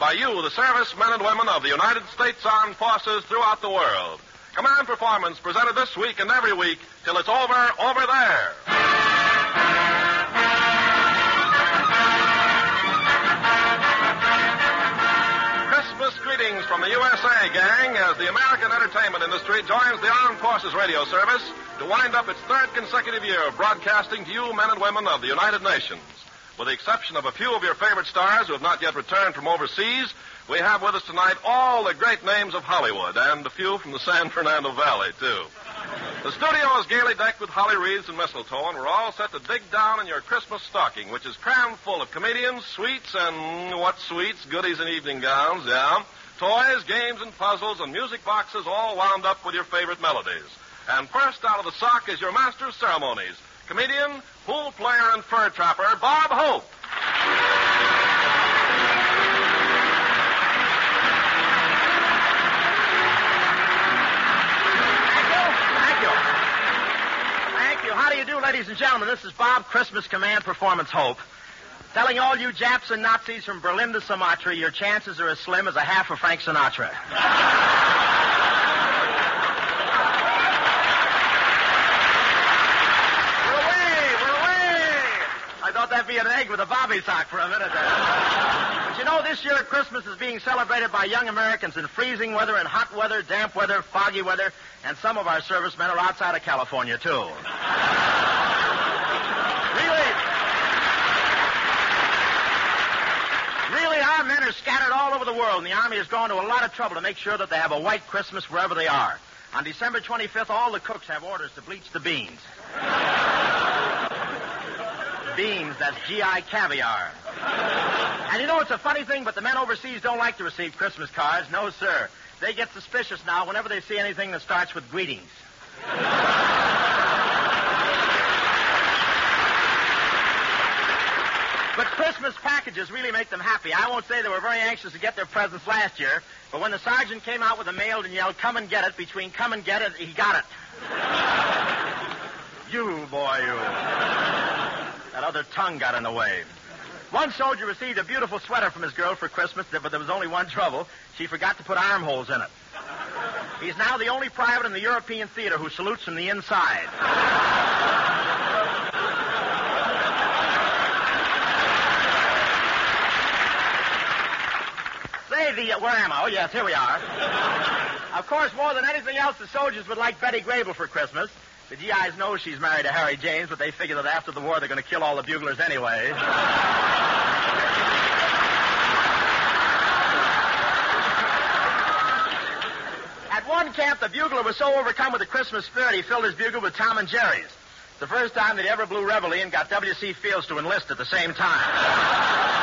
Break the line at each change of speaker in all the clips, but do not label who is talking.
by you, the servicemen and women of the United States Armed Forces throughout the world. Command Performance presented this week and every week till it's over there. Christmas greetings from the USA, gang, as the American entertainment industry joins the Armed Forces Radio Service to wind up its third consecutive year of broadcasting to you men and women of the United Nations. With the exception of a few of your favorite stars who have not yet returned from overseas, we have with us tonight all the great names of Hollywood, and a few from the San Fernando Valley, too. The studio is gaily decked with holly wreaths and mistletoe, and we're all set to dig down in your Christmas stocking, which is crammed full of comedians, sweets, and what sweets? Goodies and evening gowns, yeah. Toys, games, and puzzles, and music boxes all wound up with your favorite melodies. And first out of the sock is your master of ceremonies, comedian, pool player, and fur trapper, Bob Hope.
Thank you. How do you do, ladies and gentlemen? This is Bob, Christmas Command Performance Hope. Telling all you Japs and Nazis from Berlin to Sumatra, your chances are as slim as a half of Frank Sinatra. I thought that'd be an egg with a bobby sock for a minute there. But you know, this year Christmas is being celebrated by young Americans in freezing weather and hot weather, damp weather, foggy weather, and some of our servicemen are outside of California, too. Really, our men are scattered all over the world, and the Army has gone to a lot of trouble to make sure that they have a white Christmas wherever they are. On December 25th, all the cooks have orders to bleach the beans. Beans, that's GI caviar. And you know, it's a funny thing, but the men overseas don't like to receive Christmas cards. No, sir. They get suspicious now whenever they see anything that starts with greetings. But Christmas packages really make them happy. I won't say they were very anxious to get their presents last year, but when the sergeant came out with the mail and yelled, "Come and get it," between "come and get it," he got it. You, boy, you. That other tongue got in the way. One soldier received a beautiful sweater from his girl for Christmas, but there was only one trouble. She forgot to put armholes in it. He's now the only private in the European theater who salutes from the inside. Where am I? Oh, yes, here we are. Of course, more than anything else, the soldiers would like Betty Grable for Christmas. The GIs know she's married to Harry James, but they figure that after the war they're going to kill all the buglers anyway. At one camp, the bugler was so overcome with the Christmas spirit, he filled his bugle with Tom and Jerry's. It's the first time that he ever blew reveille and got W.C. Fields to enlist at the same time.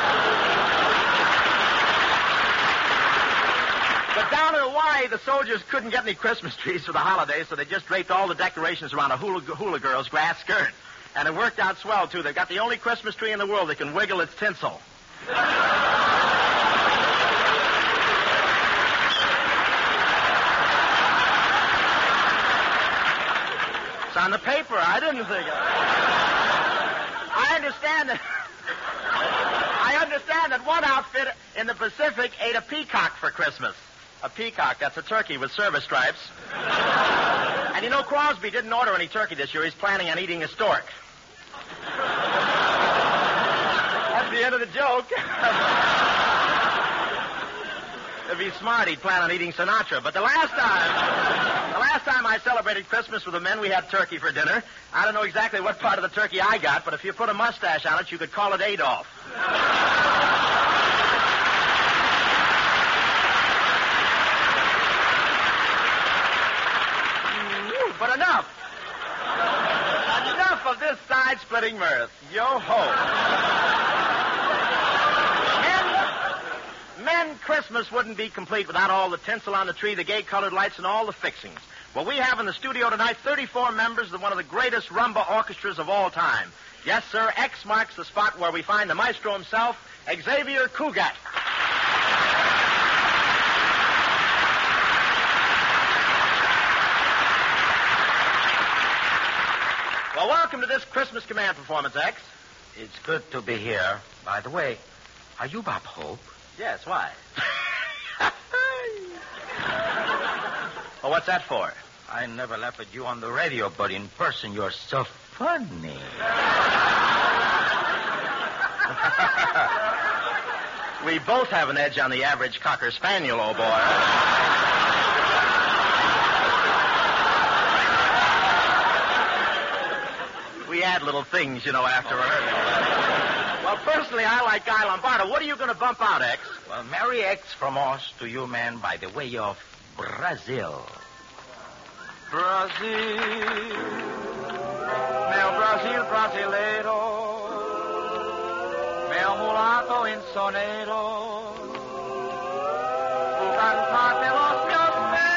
But down in Hawaii, the soldiers couldn't get any Christmas trees for the holidays, so they just draped all the decorations around a hula girl's grass skirt. And it worked out swell, too. They've got the only Christmas tree in the world that can wiggle its tinsel. It's on the paper. I didn't think of it. I understand that one outfit in the Pacific ate a peacock for Christmas. A peacock, that's a turkey with service stripes. And you know, Crosby didn't order any turkey this year. He's planning on eating a stork. That's the end of the joke. If he's smart, he'd plan on eating Sinatra. But the last time I celebrated Christmas with the men, we had turkey for dinner. I don't know exactly what part of the turkey I got, but if you put a mustache on it, you could call it Adolf. But enough of this side-splitting mirth. Yo-ho. Men, Christmas wouldn't be complete without all the tinsel on the tree, the gay-colored lights, and all the fixings. Well, we have in the studio tonight 34 members of one of the greatest rumba orchestras of all time. Yes, sir, X marks the spot where we find the maestro himself, Xavier Cugat. Well, welcome to this Christmas Command Performance, X.
It's good to be here. By the way, are you Bob Hope?
Yes, why? Well, what's that for?
I never laugh at you on the radio, but in person you're so funny.
We both have an edge on the average Cocker Spaniel, old boy. We add little things, after her. Well, personally, I like Guy Lombardo. What are you going to bump out, X?
Well, Merry X from us to you, man, by the way of Brazil.
Brasil, meu Brasil brasileiro, meu mulato insonero, tu cantate los meus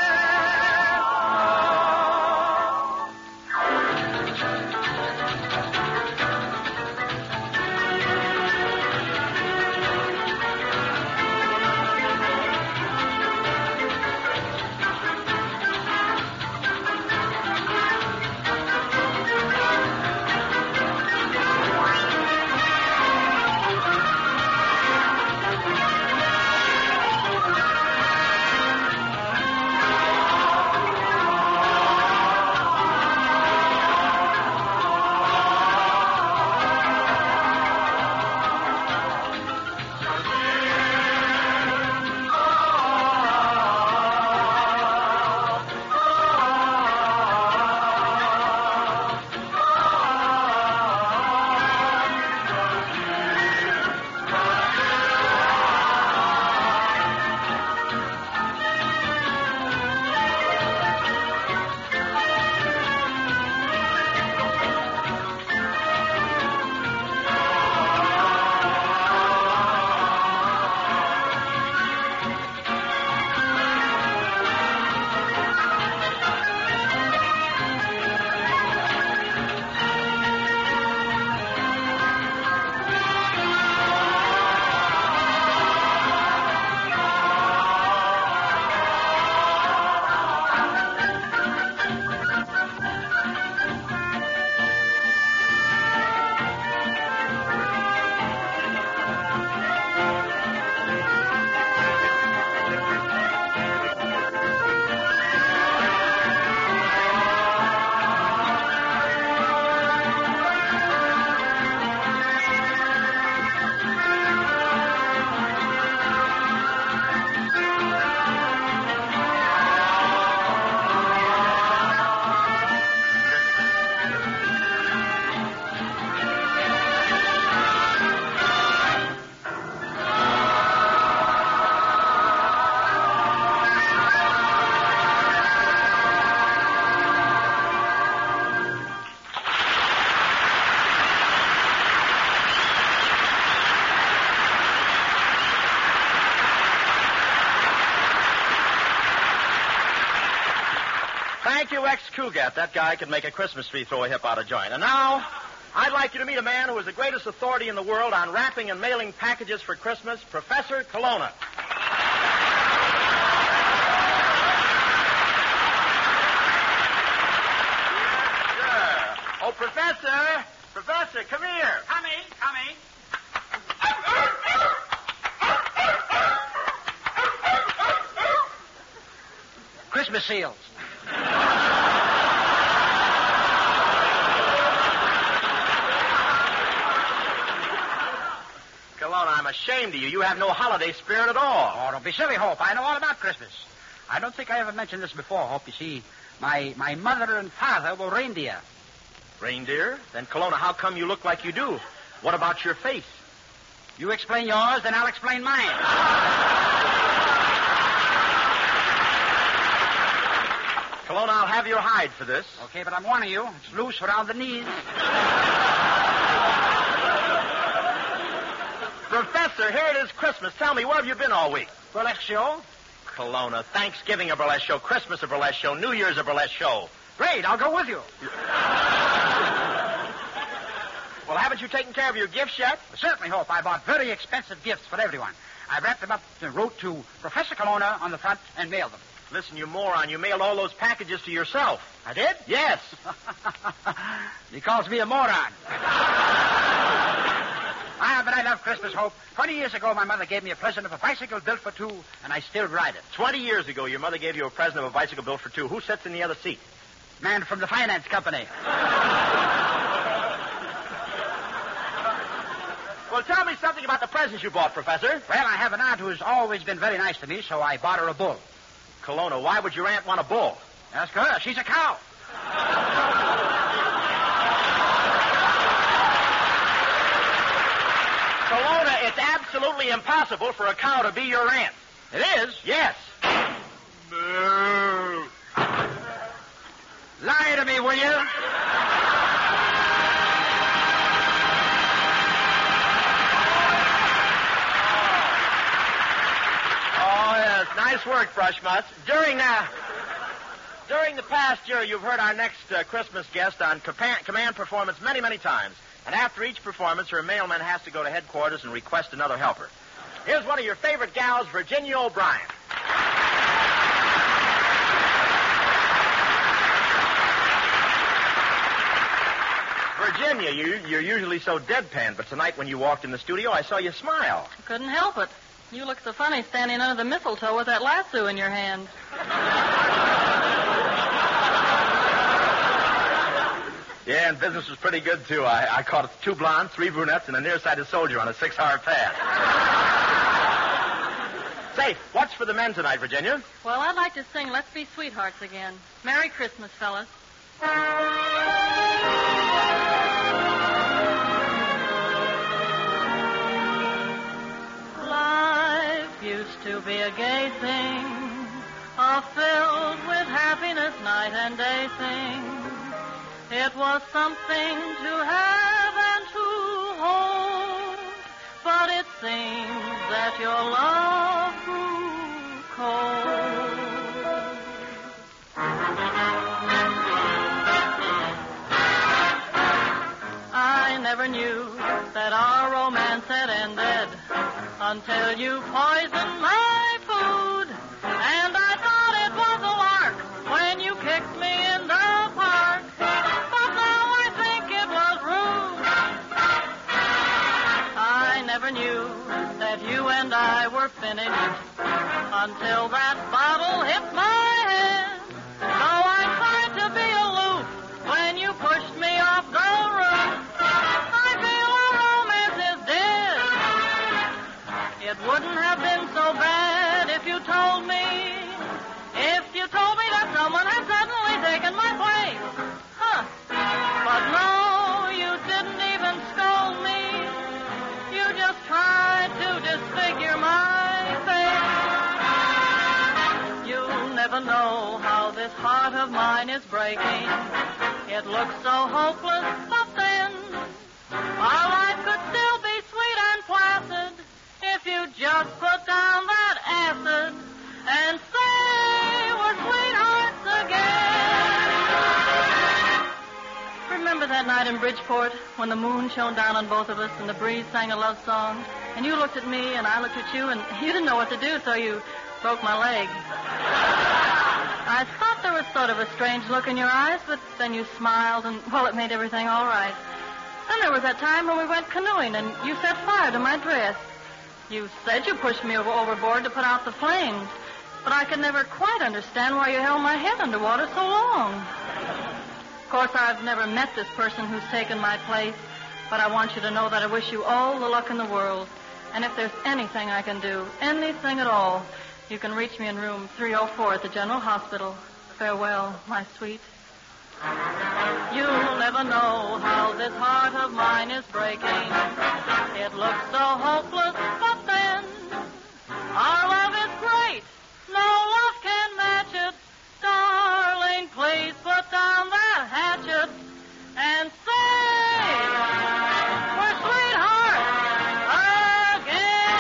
Thank you, X. Cugat. That guy could make a Christmas tree throw a hip out of joint. And now, I'd like you to meet a man who is the greatest authority in the world on wrapping and mailing packages for Christmas, Professor Colonna. Sure. Oh, Professor! Professor, come here.
Coming.
Christmas seals.
Colonna, I'm ashamed of you. You have no holiday spirit at all.
Oh, don't be silly, Hope. I know all about Christmas. I don't think I ever mentioned this before, Hope. You see, my mother and father were reindeer.
Reindeer? Then, Colonna, how come you look like you do? What about your face?
You explain yours, then I'll explain mine.
Colonna, I'll have your hide for this.
Okay, but I'm warning you. It's loose around the knees.
Professor, here it is Christmas. Tell me, where have you been all week?
Burlesque show?
Colonna, Thanksgiving a burlesque show, Christmas a burlesque show, New Year's a burlesque show.
Great, I'll go with you.
Well, haven't you taken care of your gifts yet?
Certainly, Hope. I bought very expensive gifts for everyone. I wrapped them up and wrote to Professor Colonna on the front and mailed them.
Listen, you moron, you mailed all those packages to yourself.
I did?
Yes.
He calls me a moron. But I love Christmas, Hope. 20 years ago, my mother gave me a present of a bicycle built for two, and I still ride it.
20 years ago, your mother gave you a present of a bicycle built for two. Who sits in the other seat?
Man from the finance company.
Well, tell me something about the presents you bought, Professor.
Well, I have an aunt who's always been very nice to me, so I bought her a bull.
Colonna, why would your aunt want a bull?
Ask her. She's a cow.
Colonna, it's absolutely impossible for a cow to be your aunt.
It is?
Yes.
Boo. Lie to me, will you?
Oh, yes. Nice work, Brushmutz. During the past year, you've heard our next Christmas guest on command performance many, many times. And after each performance, her mailman has to go to headquarters and request another helper. Here's one of your favorite gals, Virginia O'Brien. Virginia, you're usually so deadpan, but tonight when you walked in the studio, I saw you smile.
I couldn't help it. You look so funny standing under the mistletoe with that lasso in your hand.
Yeah, and business was pretty good, too. I caught 2 blondes, 3 brunettes, and a nearsighted soldier on a 6-hour pass. Say, what's for the men tonight, Virginia?
Well, I'd like to sing Let's Be Sweethearts again. Merry Christmas, fellas. Life used to be a gay thing, filled with happiness night and day thing. It was something to have and to hold, but it seems that your love grew cold. I never knew that our romance had ended until you poisoned my food, and I thought it was a lark when you kicked me in the park. But now I think it was rude. I never knew that you and I were finished until that bottle hit my head. So I tried to be aloof when you pushed me off the roof. I feel our romance is dead. It wouldn't have been so bad if you told me that someone had suddenly taken my place. But no, you didn't even scold me. You just tried to disfigure my face. You'll never know how this heart of mine is breaking. It looks so hopeless, but then our life could still be sweet and placid if you just put down that acid and say we're sweethearts again. Remember that night in Bridgeport when the moon shone down on both of us and the breeze sang a love song? And you looked at me and I looked at you and you didn't know what to do, so you broke my leg. I thought there was sort of a strange look in your eyes, but then you smiled and, well, it made everything all right. Then there was that time when we went canoeing and you set fire to my dress. You said you pushed me overboard to put out the flames, but I could never quite understand why you held my head underwater so long. Of course, I've never met this person who's taken my place, but I want you to know that I wish you all the luck in the world. And if there's anything I can do, anything at all, you can reach me in room 304 at the General Hospital. Farewell, my sweet. You'll never know how this heart of mine is breaking. It looks so hopeless, but then our love is great. No love can match it. Darling, please put down that hatchet and say we're sweethearts again.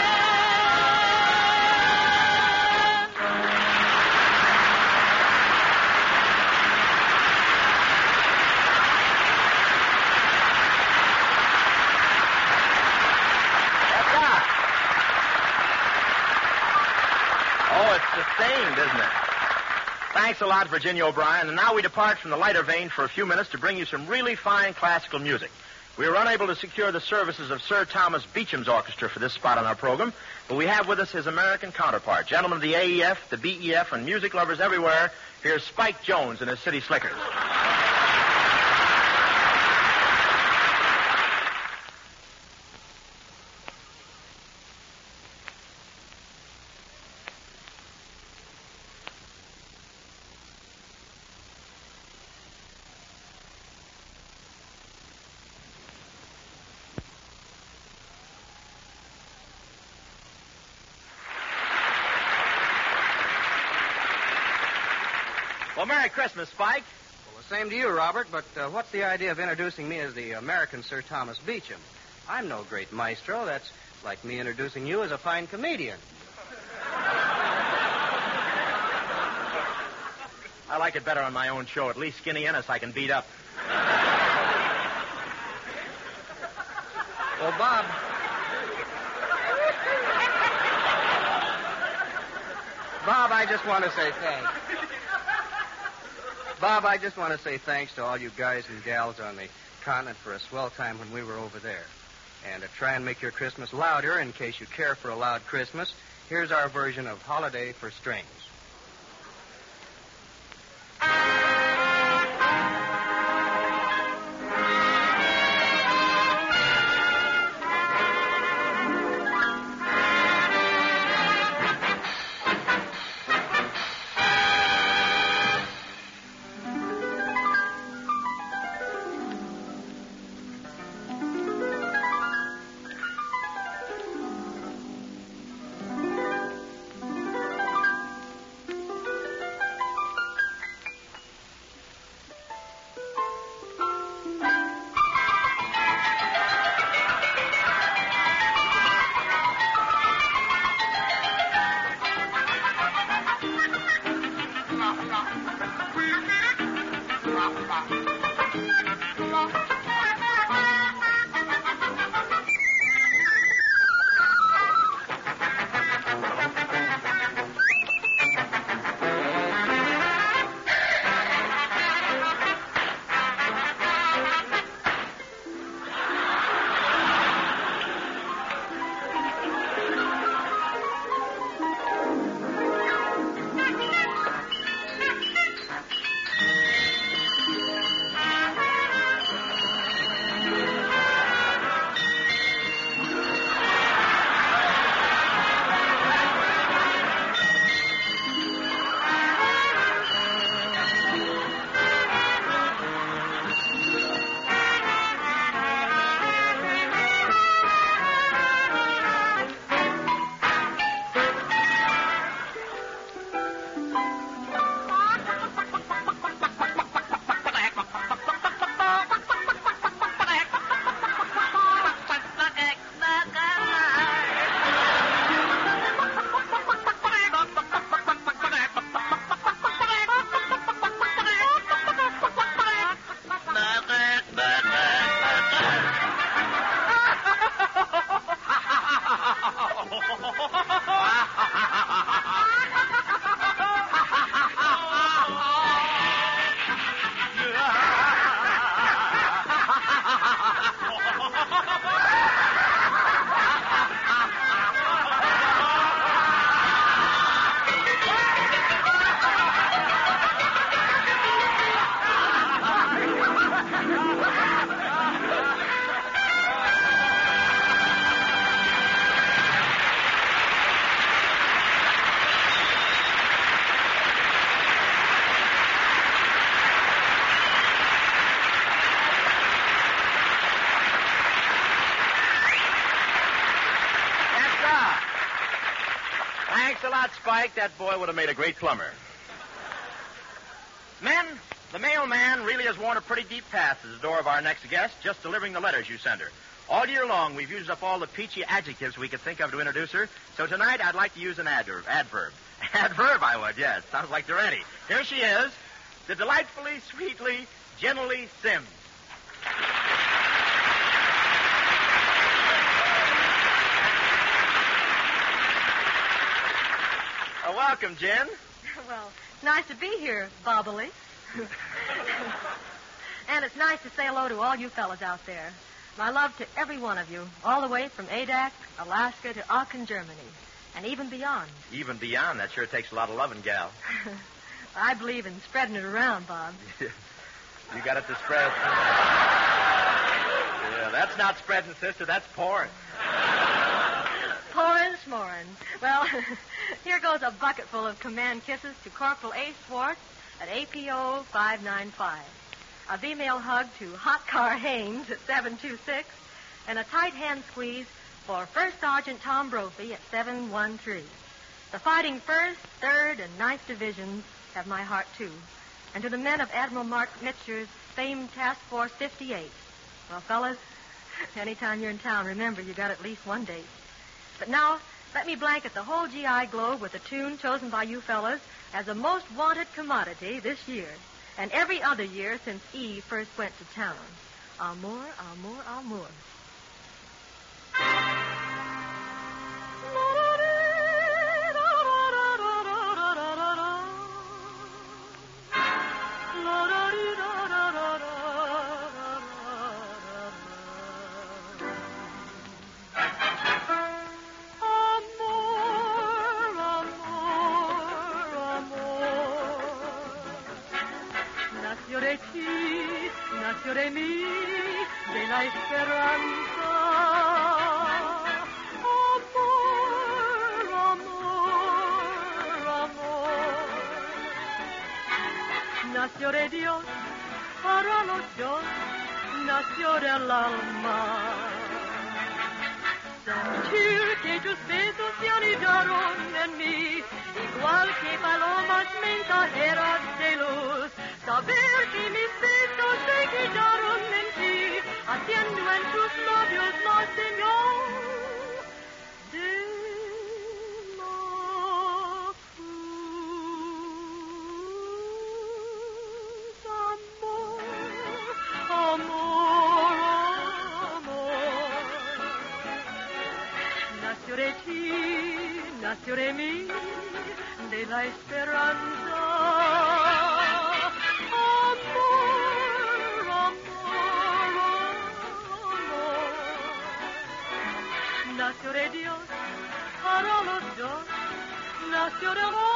Oh, it's sustained, isn't it? Thanks a lot, Virginia O'Brien. And now we depart from the lighter vein for a few minutes to bring you some really fine classical music. We were unable to secure the services of Sir Thomas Beecham's orchestra for this spot on our program, but we have with us his American counterpart. Gentlemen of the AEF, the BEF, and music lovers everywhere, here's Spike Jones and his City Slickers. Well, Merry Christmas, Spike.
Well, the same to you, Robert, but what's the idea of introducing me as the American Sir Thomas Beecham? I'm no great maestro. That's like me introducing you as a fine comedian.
I like it better on my own show. At least Skinny Ennis I can beat up.
Well, Bob... Bob, I just want to say thanks. Bob, I just want to say thanks to all you guys and gals on the continent for a swell time when we were over there. And to try and make your Christmas louder, in case you care for a loud Christmas, here's our version of Holiday for Strings.
Thanks a lot, Spike. That boy would have made a great plumber. Men, the mailman really has worn a pretty deep path to the door of our next guest, just delivering the letters you send her. All year long, we've used up all the peachy adjectives we could think of to introduce her, so tonight I'd like to use an adverb. Adverb, I would, yes. Sounds like they're any. Here she is, the delightfully, sweetly, gently Sims. Welcome, Jen.
Well, nice to be here, Bobbily. And it's nice to say hello to all you fellas out there. My love to every one of you, all the way from Adak, Alaska to Aachen, Germany, and even beyond.
Even beyond? That sure takes a lot of loving, gal.
I believe in spreading it around, Bob.
You got it to spread. Yeah, that's not spreading, sister. That's pouring.
Pouring, smoring. Well, here goes a bucket full of command kisses to Corporal A. Swartz at APO 595. A female hug to Hot Car Haynes at 726, and a tight hand squeeze for First Sergeant Tom Brophy at 713. The fighting 1st, 3rd, and 9th Divisions have my heart, too. And to the men of Admiral Mark Mitscher's famed Task Force 58. Well, fellas, anytime you're in town, remember you got at least one date. But now, let me blanket the whole GI globe with a tune chosen by you fellas as the most wanted commodity this year, and every other year since E first went to town. Amour, amour, amour.
Nació de mí, de la esperanza. Amor, amor, amor. Nació de Dios, para los dos, nació del alma. Sentir que tus besos se anidaron en mí, igual que palomas mensajeras de luz. Saber que mis besos se quedaron en ti, haciendo en tus labios la señal de la cruz. Amor, amor, amor. Nació de ti, nació de mí, de la esperanza. Nació de Dios, para los dos, nació de amor.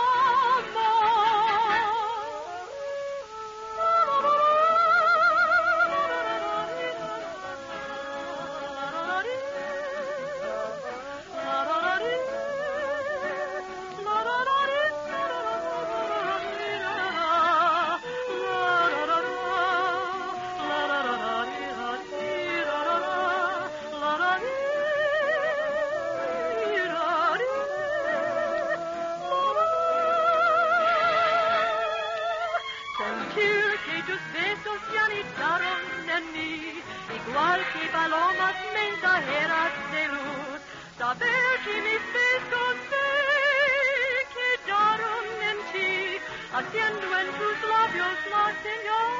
Igual que palomas mensajeras de luz, saber que mis besos se quedaron en ti, haciendo en tus labios la señal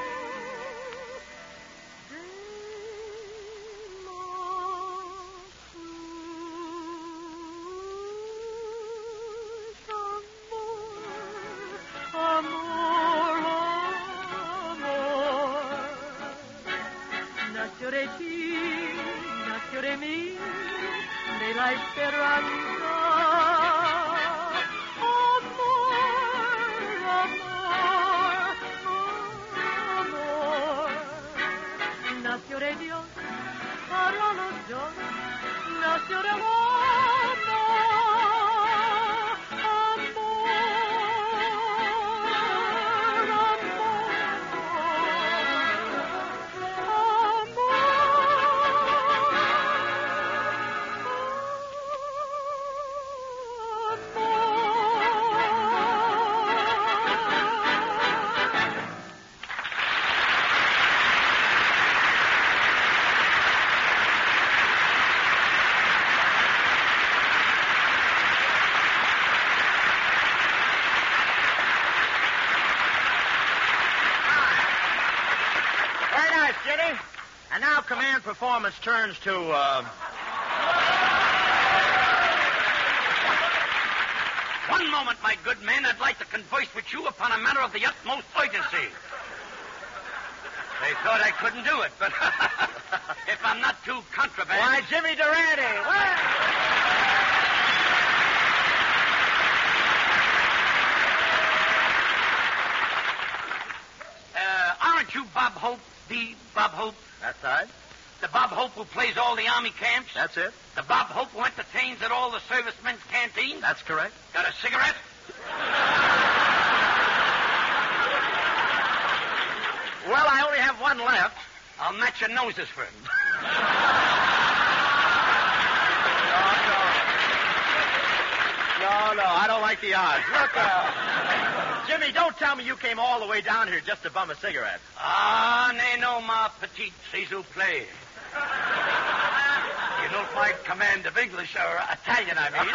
de la cruz. Amor, amor, amor. Nació de ti, nació de mí, de la esperanza. Amor, amor, amor. Nació de Dios, para los dos, nació de amor.
And now command performance turns to,
One moment, my good men. I'd like to converse with you upon a matter of the utmost urgency. They thought I couldn't do it, but if I'm not too contraband...
Why, Jimmy Durante! What?
Aren't you Bob Hope, the Bob Hope?
That's right.
The Bob Hope who plays all the Army camps?
That's it.
The Bob Hope who entertains at all the servicemen's canteens?
That's correct.
Got a cigarette?
Well, I only have one left.
I'll match your noses for him.
No, I don't like the odds. Look, Jimmy, don't tell me you came all the way down here just to bum a cigarette.
Ah, ne no, ma petite, c'est you play. You don't quite command of English, or Italian, I mean.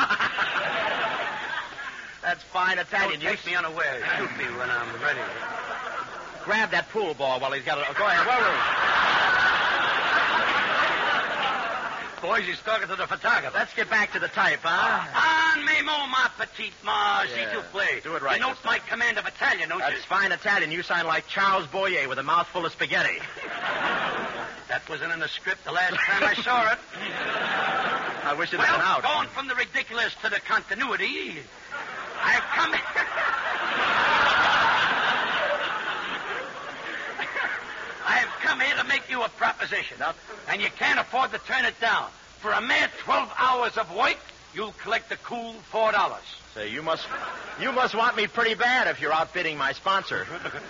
That's fine Italian.
Don't take me unaware. Shoot me when I'm ready.
Grab that pool ball while he's got it. Go ahead. Where were
Boys, he's talking to the photographer.
Let's get back to the type, huh?
Ah, me mo, ma petite, ma, c'est you play.
Do it right.
You note my command of Italian, don't you?
That's fine Italian. You sound like Charles Boyer with a mouthful of spaghetti.
That wasn't in the script the last time I saw it.
I wish it had been out.
Going from the ridiculous to the continuity, I've come... I've come here to make you a proposition. And you can't afford to turn it down. For a mere 12 hours of work, you'll collect a cool $4.
Say, you must want me pretty bad if you're outbidding my sponsor.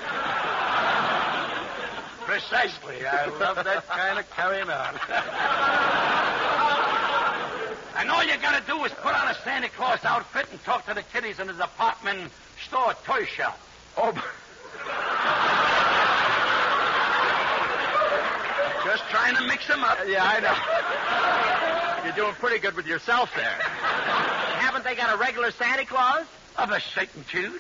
Precisely. I love that kind of carrying on. And all you gotta do is put on a Santa Claus outfit and talk to the kiddies in the department store toy shop.
Oh,
Just trying to mix them up.
yeah, I know. You're doing pretty good with yourself there. Haven't they got a regular Santa Claus?
Of a certain tude.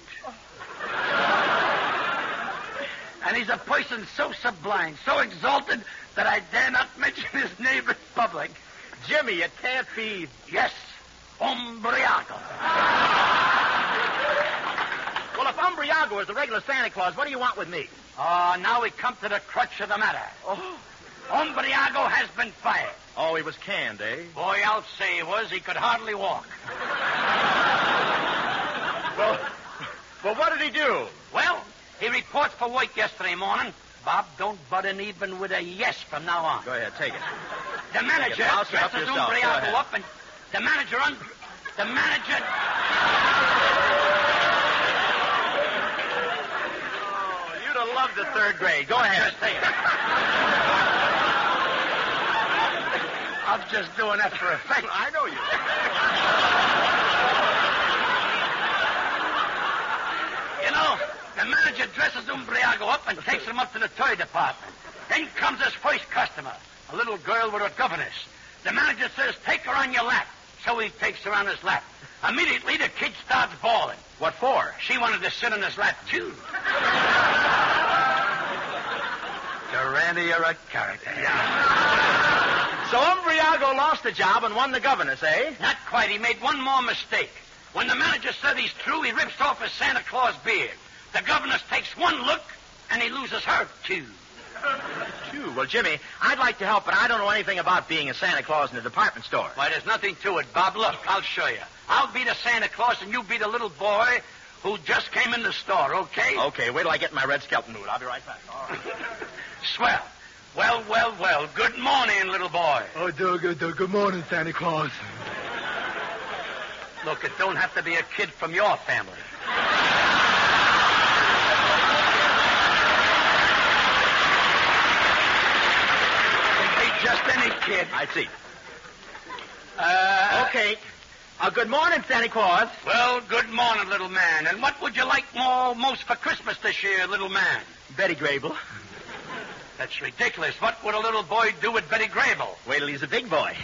And he's a person so sublime, so exalted, that I dare not mention his name in public.
Jimmy, it can't be...
Yes, Umbriago.
Well, if Umbriago is the regular Santa Claus, what do you want with me?
Now we come to the crux of the matter.
Oh.
Umbriago has been fired.
Oh, he was canned, eh?
Boy, I'll say he was. He could hardly walk.
Well, what did he do?
Well, he reports for work yesterday morning. Bob, don't butt in even with a yes from now on.
Go ahead, take it.
The manager
Mouse it up
dresses
yourself. Go
Umbriago
ahead.
up, and the manager...
Oh, you'd have loved the third grade. Go ahead.
Just say it. I'm just doing that for effect.
I know you.
You know, the manager dresses Umbriago up and takes him up to the toy department. Then comes his first customer, a little girl with a governess. The manager says, take her on your lap. So he takes her on his lap. Immediately, the kid starts bawling.
What for?
She wanted to sit on his lap, too. Durante, you're a character.
So Umbriago lost the job and won the governess, eh?
Not quite. He made one more mistake. When the manager said he's through, he rips off his Santa Claus beard. The governess takes one look, and he loses her, too.
Phew. Well, Jimmy, I'd like to help, but I don't know anything about being a Santa Claus in a department store.
Why, there's nothing to it, Bob. Look, I'll show you. I'll be the Santa Claus, and you be the little boy who just came in the store, okay?
Okay, wait till I get in my Red Skelton mood. I'll be right back. All right.
Swell. Well. Good morning, little boy.
Oh, good morning, Santa Claus.
Look, it don't have to be a kid from your family. Just any kid.
I see. Okay. Good morning, Santa Claus.
Well, good morning, little man. And what would you like most for Christmas this year, little man?
Betty Grable.
That's ridiculous. What would a little boy do with Betty Grable?
Wait till he's a big boy.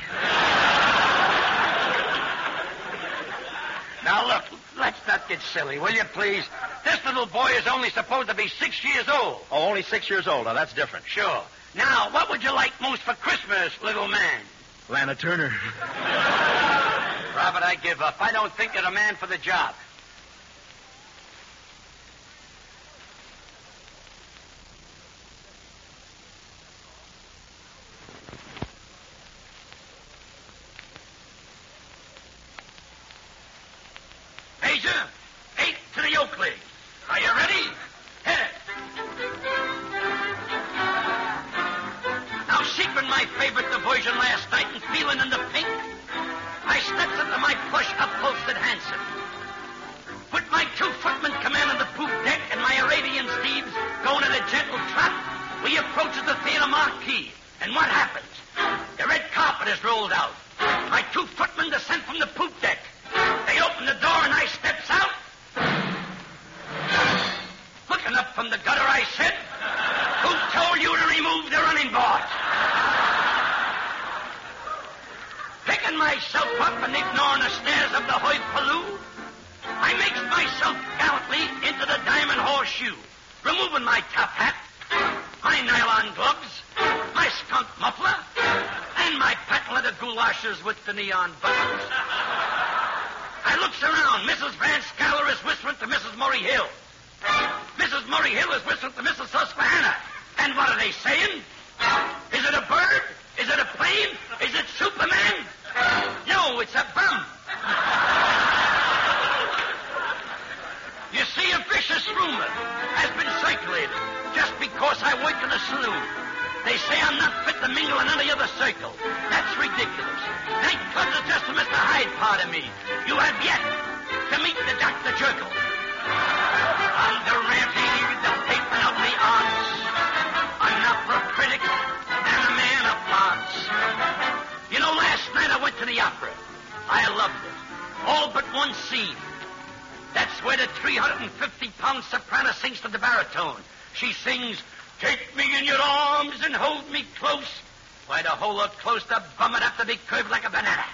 Now, look, let's not get silly, will you, please? This little boy is only supposed to be 6 years old.
Oh, only 6 years old. Now, that's different.
Sure. Now, what would you like most for Christmas, little man?
Lana Turner.
Robert, I give up. I don't think you're the man for the job. And what happens? The red carpet is rolled out. My 2 footmen descend from the poop deck. They open the door and I steps out. Looking up from the gutter, I said, "Who told you to remove the running board?" Picking myself up and ignoring the snares of the hoi pollou, I makes myself gallantly into the Diamond Horseshoe, removing my top hat, my nylon gloves, my skunk muffler, and my patent leather goulashes with the neon buttons. I looks around. Mrs. Van Scaler is whistling to Mrs. Murray Hill. Mrs. Murray Hill is whistling to Mrs. Susquehanna. And what are they saying? Is it a bird? Is it a plane? Is it Superman? No, it's a bum. You see, a vicious rumor has been circulated just because I work in a saloon. They say I'm not fit to mingle in any other circle. That's ridiculous. Nightclubs are just the Mr. Hyde part of me. You have yet to meet the Dr. Jekyll. I'm Durante, the patron of the arts, an opera critic, and a man of parts. You know, last night I went to the opera. I loved it. All but one scene. That's where the 350-pound soprano sings to the baritone. She sings, "Take me in your arms and hold me close." Why, to hold her close, the bum would have to be curved like a banana.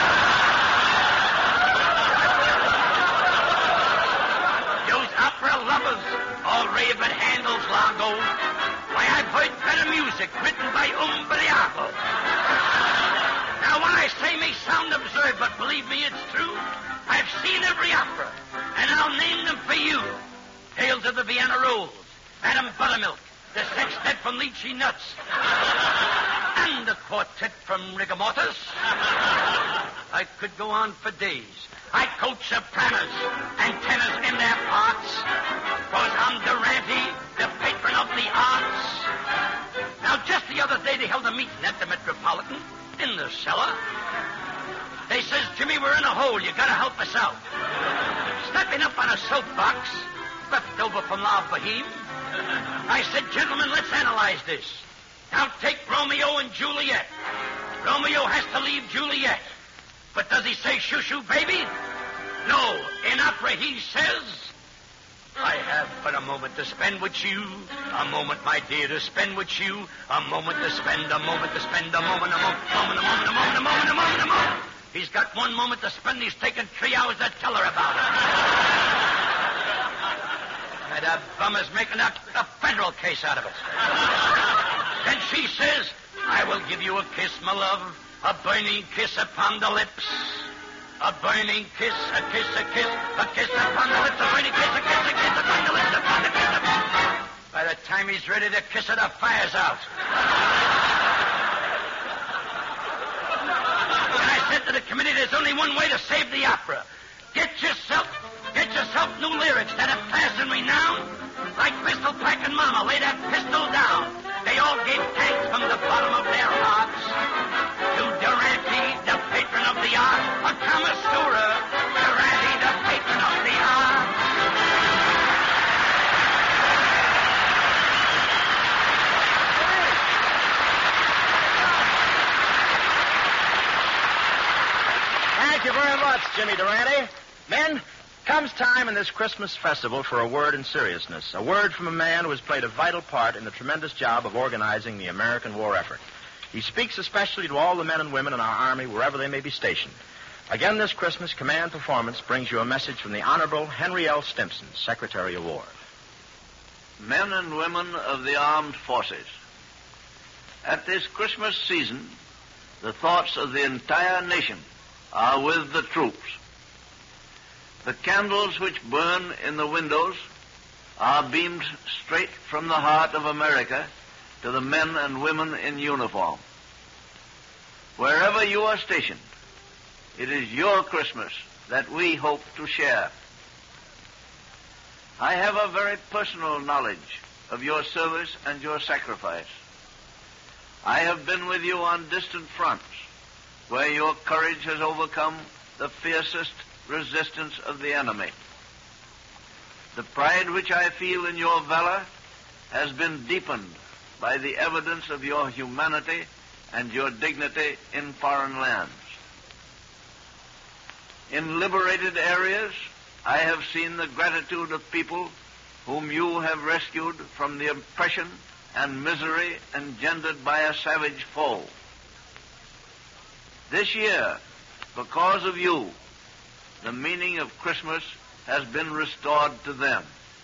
Those opera lovers all rave at Handel's Largo. Why, I've heard better music written by Umbriaco. Now, what I say may sound absurd, but believe me, it's true. I've seen every opera, and I'll name them for you. Tales of the Vienna Rolls, Madame Buttermilk, the Sextet from Lychee Nuts, and the Quartet from Rigor Mortis. I could go on for days. I coach sopranos and tenors in their parts, because I'm Durante, the patron of the arts. Now, just the other day, they held a meeting at the Metropolitan in the cellar. They says, "Jimmy, we're in a hole. You gotta help us out." Stepping up on a soapbox, left over from La Boheme, I said, "Gentlemen, let's analyze this. Now take Romeo and Juliet. Romeo has to leave Juliet. But does he say, 'Shoo-shoo, baby'? No. In opera, he says, 'I have but a moment to spend with you. A moment, my dear, to spend with you. A moment to spend, a moment to spend, a moment, a moment, a moment, a moment, a moment, a moment, a moment, a moment.' He's got 1 moment to spend. He's taken 3 hours to tell her about it. And that bum is making a federal case out of it. Then she says, 'I will give you a kiss, my love. A burning kiss upon the lips. A burning kiss, a kiss, a kiss, a kiss upon the lips. A burning kiss, a kiss, a kiss upon the lips, upon the kiss. By the time he's ready to kiss her, the fire's out. And I said to the committee, there's only one way to save the opera. Get yourself new lyrics that have class and renown. Like Pistol Pack and Mama, lay that pistol down. They all gave thanks from the bottom of their hearts to Durante, the patron of the art, a Kamasura. Durante, the patron of the art.
Thank you very much, Jimmy Durante. Men, comes time in this Christmas festival for a word in seriousness, a word from a man who has played a vital part in the tremendous job of organizing the American war effort. He speaks especially to all the men and women in our Army, wherever they may be stationed. Again this Christmas, Command Performance brings you a message from the Honorable Henry L. Stimson, Secretary of War.
Men and women of the armed forces, at this Christmas season, the thoughts of the entire nation are with the troops. The candles which burn in the windows are beamed straight from the heart of America to the men and women in uniform. Wherever you are stationed, it is your Christmas that we hope to share. I have a very personal knowledge of your service and your sacrifice. I have been with you on distant fronts, where your courage has overcome the fiercest resistance of the enemy. The pride which I feel in your valor has been deepened by the evidence of your humanity and your dignity in foreign lands. In liberated areas, I have seen the gratitude of people whom you have rescued from the oppression and misery engendered by a savage foe. This year, because of you, the meaning of Christmas has been restored to them.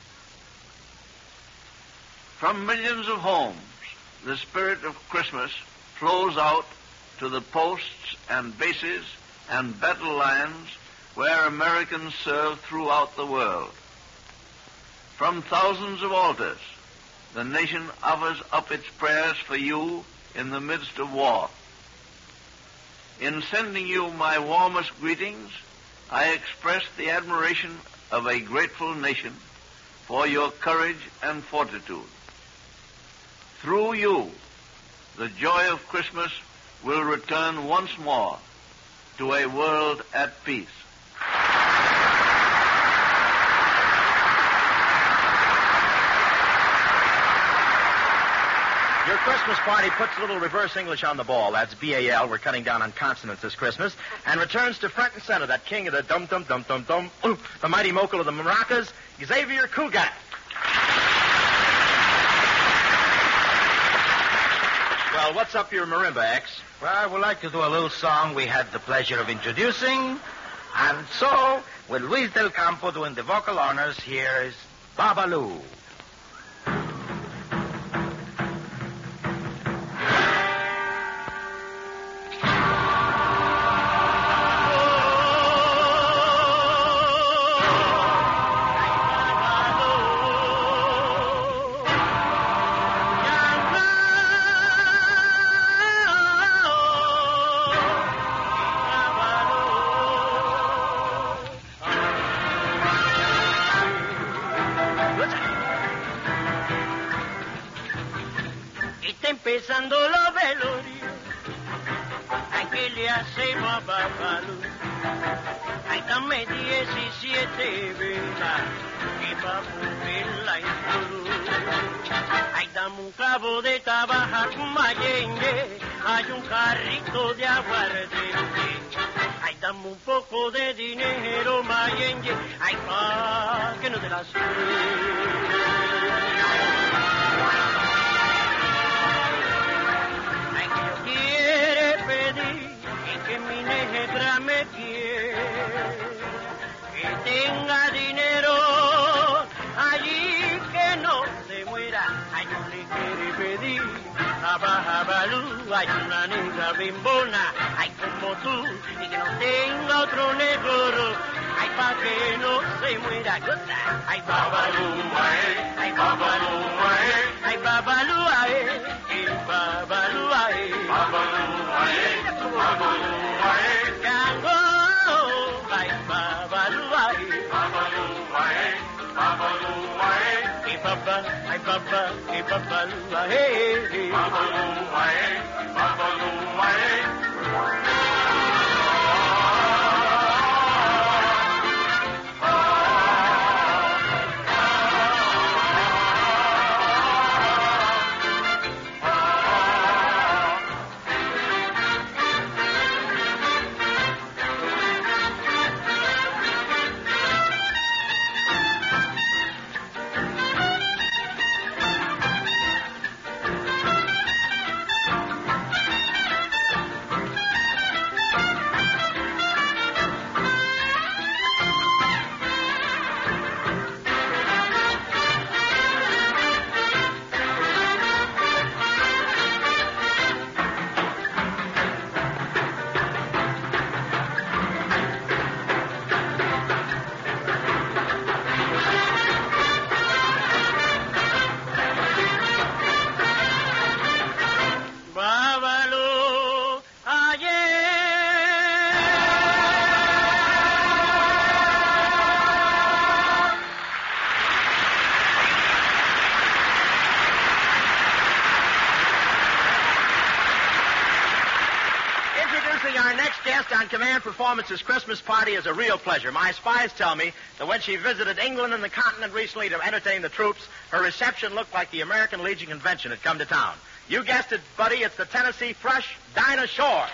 From millions of homes, the spirit of Christmas flows out to the posts and bases and battle lines where Americans serve throughout the world. From thousands of altars, the nation offers up its prayers for you in the midst of war. In sending you my warmest greetings, I express the admiration of a grateful nation for your courage and fortitude. Through you, the joy of Christmas will return once more to a world at peace.
Your Christmas party puts a little reverse English on the ball. That's B-A-L. We're cutting down on consonants this Christmas. And returns to front and center that king of the dum-dum-dum-dum-dum, the mighty mogul of the maracas, Xavier Cugat. Well, what's up your marimba, X?
Well, I would like to do a little song we had the pleasure of introducing. And so, with Luis Del Campo doing the vocal honors, here's Babalu.
Empezando los velorios, ¿a qué le hacemos a Babalu? Ay, dame 17 velas que pa' ponerla en cruz. Ay, dame un cabo de tabaja con mayengue, hay un carrito de aguardiente. Ay, dame un poco de dinero, mayengue, ay, pa' que no te la suelte. Que mi negra me quiere, que tenga dinero, allí que no se muera. Ay, no le quiere pedir a Babalu, hay una negra bimbona, ay, como tú, y que no tenga otro negro, ay, pa' que no se muera. Ay, Babalu, ay, Babalu, ay, Babalu, ay, Babalu, ay, Babalu, ay, Babalu. Ay, Babalu, hey, Babalu,
on Command Performance's Christmas party is a real pleasure. My spies tell me that when she visited England and the continent recently to entertain the troops, her reception looked like the American Legion convention had come to town. You guessed it, buddy. It's the Tennessee Thrush, Dinah Shore.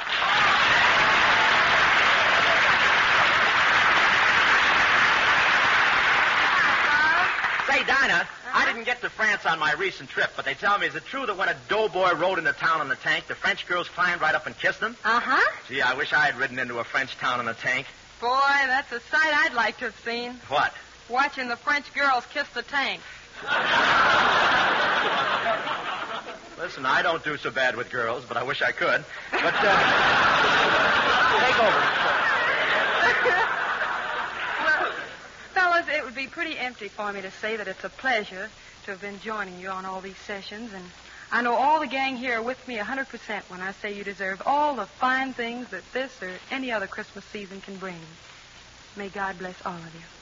Say, Dinah, I didn't get to France on my recent trip, but they tell me, is it true that when a doughboy rode into town in the tank, the French girls climbed right up and kissed him?
Uh-huh.
Gee, I wish I had ridden into a French town in a tank.
Boy, that's a sight I'd like to have seen.
What?
Watching the French girls kiss the tank.
Listen, I don't do so bad with girls, but I wish I could. But, take over.
Well, fellas, it would be pretty empty for me to say that it's a pleasure to have been joining you on all these sessions, and I know all the gang here are with me 100% when I say you deserve all the fine things that this or any other Christmas season can bring. May God bless all of you.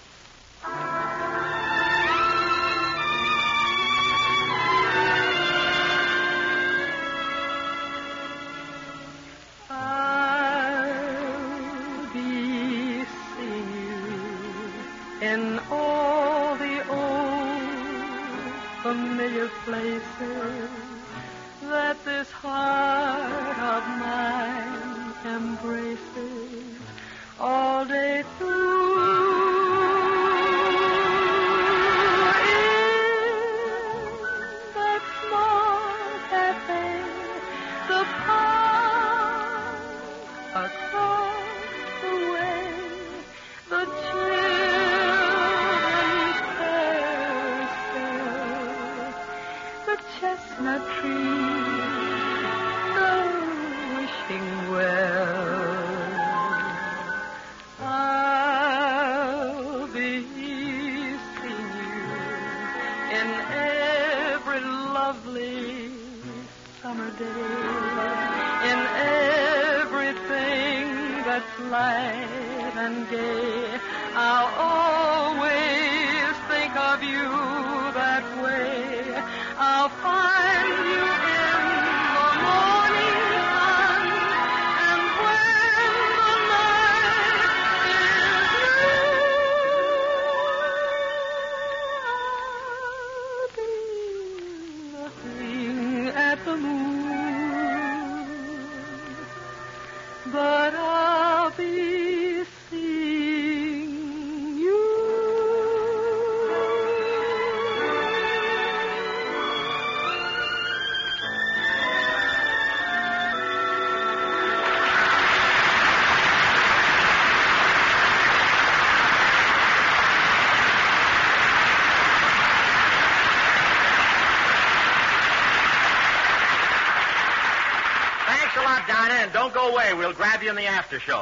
I'll be seeing you in all the old familiar places that this heart of mine embraces all day through. In that small cafe, the park, across the way, the children's carousel, the chestnut tree, the wishing well. I'll be seeing you in every lovely summer day, in everything that's light and gay. I'll always think of you that way. I'll find you in the morning sun, and when the night is through, I'll be looking at the moon, but I'll be seeing you.
Thanks a lot, Dinah, and don't go away. We'll grab you in the after show.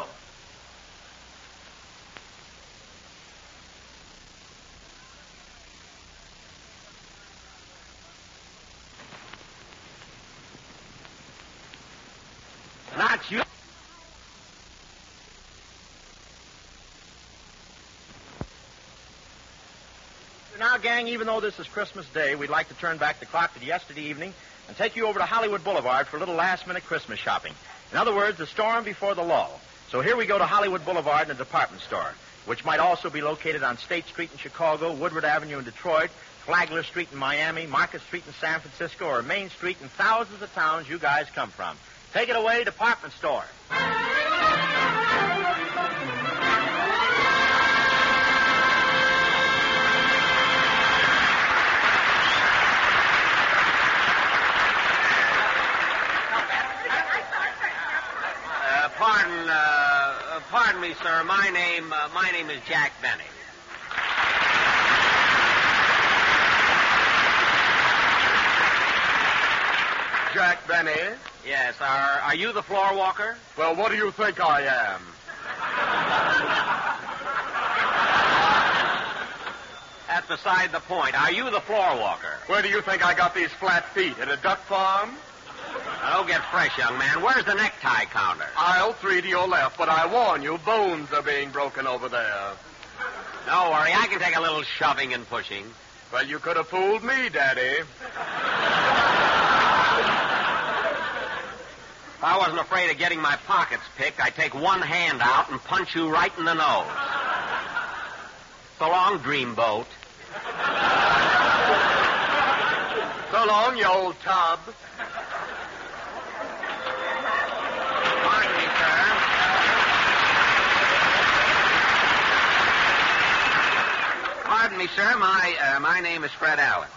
Not you. Now, gang, even though this is Christmas Day, we'd like to turn back the clock to yesterday evening and take you over to Hollywood Boulevard for a little last-minute Christmas shopping. In other words, the storm before the lull. So here we go to Hollywood Boulevard and a department store, which might also be located on State Street in Chicago, Woodward Avenue in Detroit, Flagler Street in Miami, Market Street in San Francisco, or Main Street in thousands of towns you guys come from. Take it away, department store.
Pardon me, sir. My name is Jack Benny.
Jack Benny?
Yes. Are you the floor walker?
Well, what do you think I am?
That's beside the point. Are you the floor walker?
Where do you think I got these flat feet? At a duck farm?
Now, don't get fresh, young man. Where's the necktie counter?
Aisle 3 to your left, but I warn you, bones are being broken over there.
Don't worry, I can take a little shoving and pushing.
Well, you could have fooled me, Daddy.
If I wasn't afraid of getting my pockets picked, I'd take one hand out and punch you right in the nose. So long, dreamboat.
So long, you old tub.
Pardon me, sir. Pardon me, sir. My name is Fred Allen.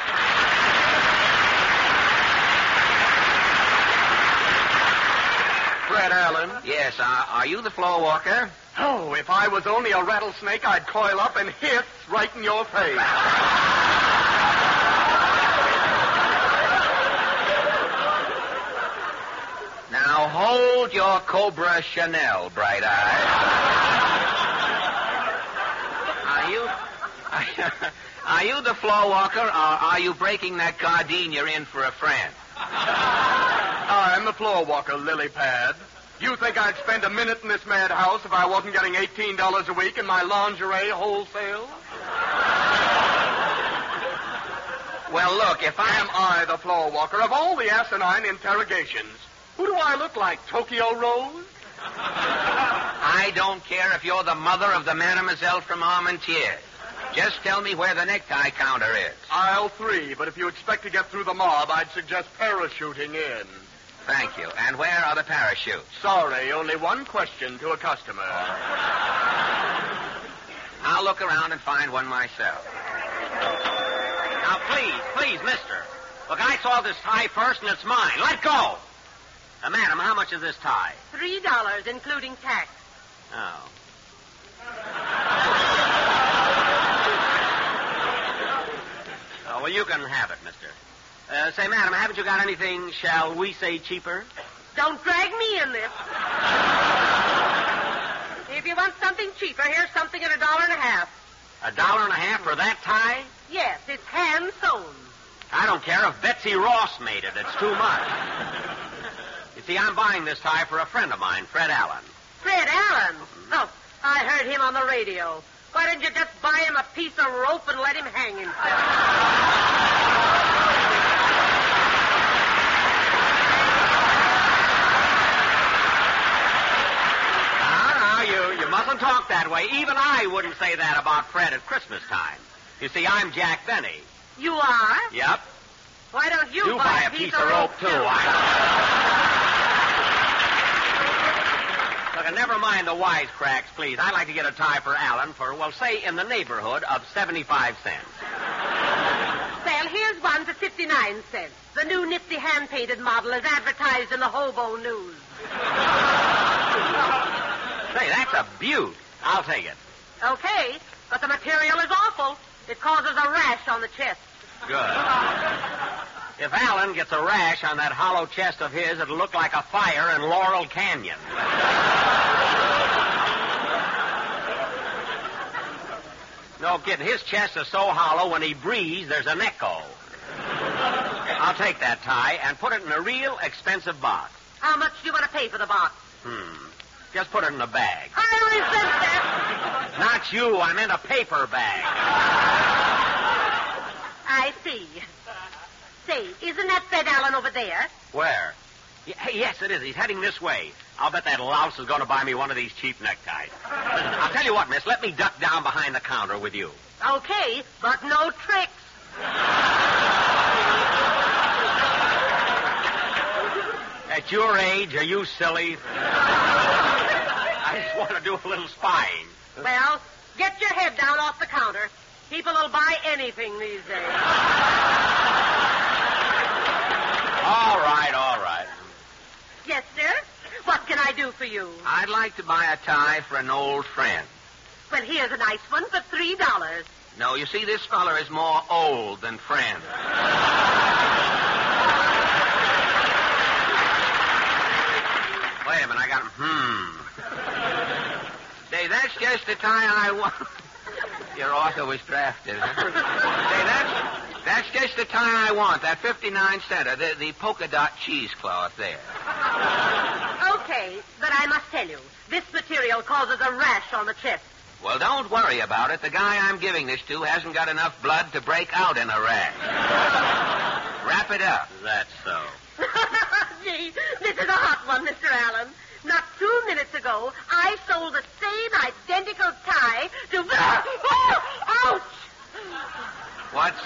Fred Allen?
Yes, are you the floor walker?
Oh, if I was only a rattlesnake, I'd coil up and hiss right in your face.
Now hold your Cobra Chanel, Bright Eye. Are you the floor walker, or are you breaking that gardenia in for a friend?
I'm the floor walker, lily pad. You think I'd spend a minute in this madhouse if I wasn't getting $18 a week in my lingerie wholesale?
Well, look, if
Am I the floor walker? Of all the asinine interrogations, who do I look like, Tokyo Rose?
I don't care if you're the mother of the mademoiselle from Armentières. Just tell me where the necktie counter is.
Aisle 3, but if you expect to get through the mob, I'd suggest parachuting in.
Thank you. And where are the parachutes?
Sorry, only one question to a customer.
I'll look around and find one myself. Now, please, mister. Look, I saw this tie first, and it's mine. Let go! Madam, how much is this tie?
$3, including tax.
Oh. Oh, well, you can have it, mister. Say, madam, haven't you got anything, shall we say, cheaper?
Don't drag me in this. If you want something cheaper, here's something at $1.50.
$1.50 for that tie?
Yes, it's hand sewn.
I don't care if Betsy Ross made it. It's too much. You see, I'm buying this tie for a friend of mine, Fred Allen.
Fred Allen? Oh, I heard him on the radio. Why didn't you just buy him a piece of rope and let him hang himself?
You mustn't talk that way. Even I wouldn't say that about Fred at Christmas time. You see, I'm Jack Benny.
You are?
Yep.
Why don't you
buy a piece of rope, too? Look, and never mind the wisecracks, please. I'd like to get a tie for Allen for, well, say, in the neighborhood of 75 cents.
Well, here's one for 59 cents. The new nifty hand-painted model is advertised in the Hobo News.
Say, that's a beaut. I'll take it.
Okay, but the material is awful. It causes a rash on the chest.
Good. If Allen gets a rash on that hollow chest of his, it'll look like a fire in Laurel Canyon. No kidding. His chest is so hollow, when he breathes, there's an echo. I'll take that tie and put it in a real expensive box.
How much do you want to pay for the box?
Just put it in a bag.
I resent that.
Not you. I meant a paper bag.
I see. Say, isn't that Fred Allen over there?
Where? Yes, it is. He's heading this way. I'll bet that louse is going to buy me one of these cheap neckties. Listen, I'll tell you what, miss. Let me duck down behind the counter with you.
Okay, but no tricks.
At your age, are you silly? I just want to do a little spying.
Well, get your head down off the counter. People will buy anything these days.
All right.
Yes, sir? What can I do for you?
I'd like to buy a tie for an old friend.
Well, here's a nice one for $3.
No, you see, this feller is more old than friend. Wait a minute, I got him. Say, that's just the tie I want. Your author was drafted, huh? Say, that's just the tie I want, that 59 center, the polka dot cheesecloth there.
Okay, but I must tell you, this material causes a rash on the chest.
Well, don't worry about it. The guy I'm giving this to hasn't got enough blood to break out in a rash. Wrap it up. That's so.
Gee, this
is a hot one, Mr. Allen. Not 2 minutes ago, I sold the same identical tie to... Ouch!
What's,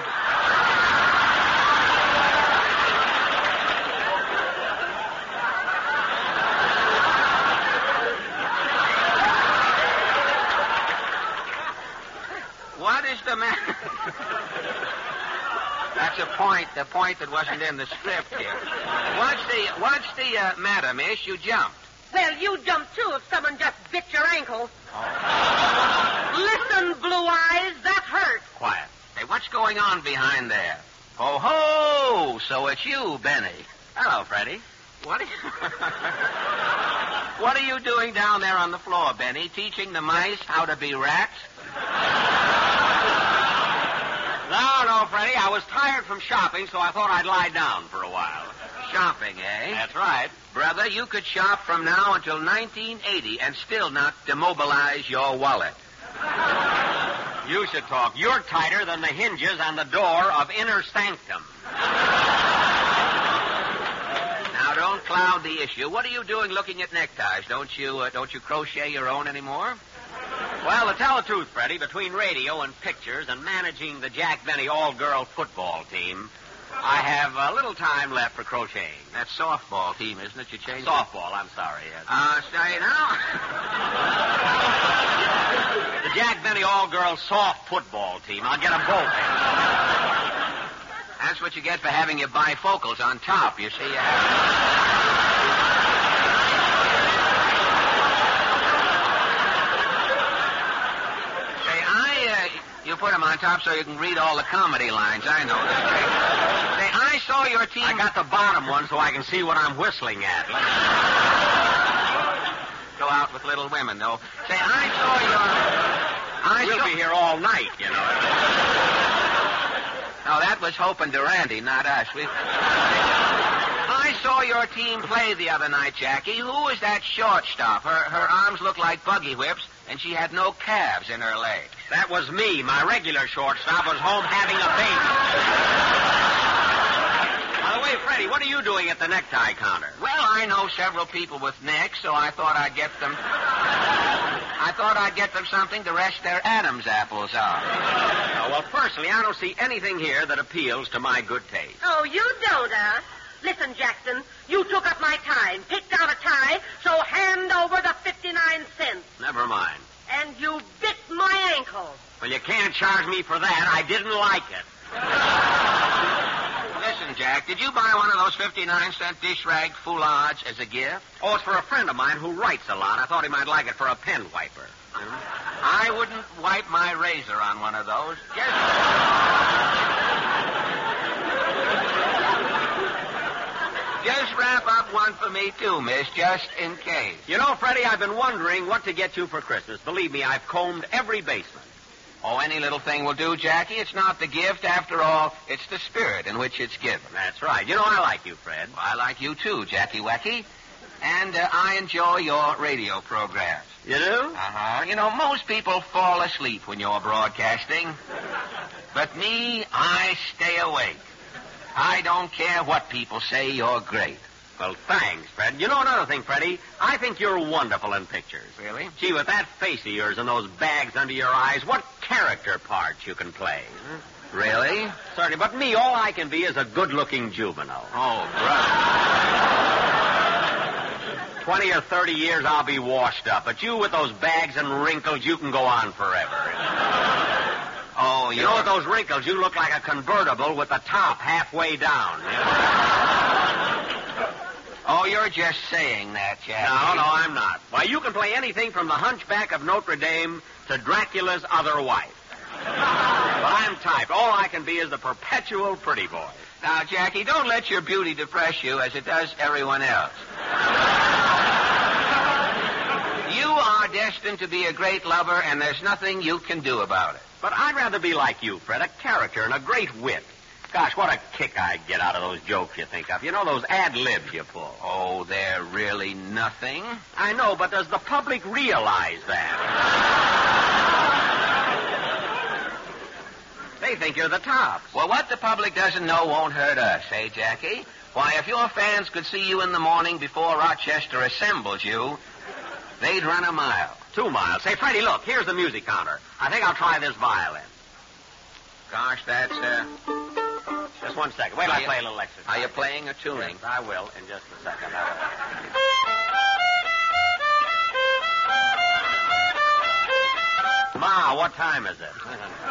What is the matter? That's the point that wasn't in the script here. What's the matter, miss? You jumped.
Well, you jumped, too, if someone just bit your ankle. Listen, Blue Eyes, that hurt.
Quiet. Hey, what's going on behind there? Oh, ho! So it's you, Benny.
Hello, Freddie.
What are you doing down there on the floor, Benny? Teaching the mice how to be rats?
No, Freddie. I was tired from shopping, so I thought I'd lie down for a while.
Shopping, eh?
That's right.
Brother, you could shop from now until 1980 and still not demobilize your wallet.
You should talk. You're tighter than the hinges on the door of Inner Sanctum.
Now, don't cloud the issue. What are you doing looking at neckties? Don't you crochet your own anymore?
Well, to tell the truth, Freddie, between radio and pictures and managing the Jack Benny all-girl football team, I have a little time left for crocheting.
That's softball team, isn't it? You changed
Softball, I'm sorry. Yes.
Say now.
The Jack Benny all-girl soft football team. I'll get them both.
That's what you get for having your bifocals on top. You see, You put them on top so you can read all the comedy lines. I know that. Say, I saw your team...
I got the bottom one so I can see what I'm whistling at.
Go out with Little Women, though. Say,
We'll be here all night, you know.
No, that was Hope and Durante, not us. I saw your team play the other night, Jackie. Who was that shortstop? Her arms looked like buggy whips, and she had no calves in her legs.
That was me. My regular shortstop was home having a baby. By the way, Freddie, what are you doing at the necktie counter?
Well, I know several people with necks, so I thought I'd get them something to rest their Adam's apples on.
Well, personally, I don't see anything here that appeals to my good taste.
Oh, you don't, huh? Listen, Jackson, you took up my tie and picked out a tie, so hand over the 59 cents.
Never mind.
And you bit my ankle.
Well, you can't charge me for that. I didn't like it.
Listen, Jack, did you buy one of those 59-cent dish rag foulage as a gift?
Oh, it's for a friend of mine who writes a lot. I thought he might like it for a pen wiper.
I wouldn't wipe my razor on one of those. Just wrap up one for me, too, miss, just in case.
You know, Freddie, I've been wondering what to get you for Christmas. Believe me, I've combed every basement.
Oh, any little thing will do, Jackie. It's not the gift, after all. It's the spirit in which it's given.
That's right. You know, I like you, Fred.
Well, I like you, too, Jackie Wecky. And I enjoy your radio programs.
You do?
Uh-huh. You know, most people fall asleep when you're broadcasting. But me, I stay awake. I don't care what people say, you're great.
Well, thanks, Fred. You know another thing, Freddie? I think you're wonderful in pictures.
Really?
Gee, with that face of yours and those bags under your eyes, what character parts you can play.
Really?
Certainly, but me, all I can be is a good-looking juvenile.
Oh, brother.
20 or 30 years, I'll be washed up. But you with those bags and wrinkles, you can go on forever.
Oh,
you know, with those wrinkles, you look like a convertible with the top halfway down.
Oh, you're just saying that, Jack.
No, I'm not. Why, you can play anything from the Hunchback of Notre Dame to Dracula's other wife. But I'm typed. All I can be is the perpetual pretty boy.
Now, Jackie, don't let your beauty depress you as it does everyone else. You are destined to be a great lover, and there's nothing you can do about it.
But I'd rather be like you, Fred, a character and a great wit. Gosh, what a kick I get out of those jokes you think of. You know, those ad-libs you pull.
Oh, they're really nothing.
I know, but does the public realize that? They think you're the top.
Well, what the public doesn't know won't hurt us, eh, Jackie?
Why, if your fans could see you in the morning before Rochester assembles you, they'd run a mile. 2 miles. Say, Freddie, look, here's the music counter. I think I'll try this violin.
Gosh, that's,
Just 1 second. Wait till I play a little exercise.
Are you playing or tuning?
Yes, I will in just a second. Ma, what time is it?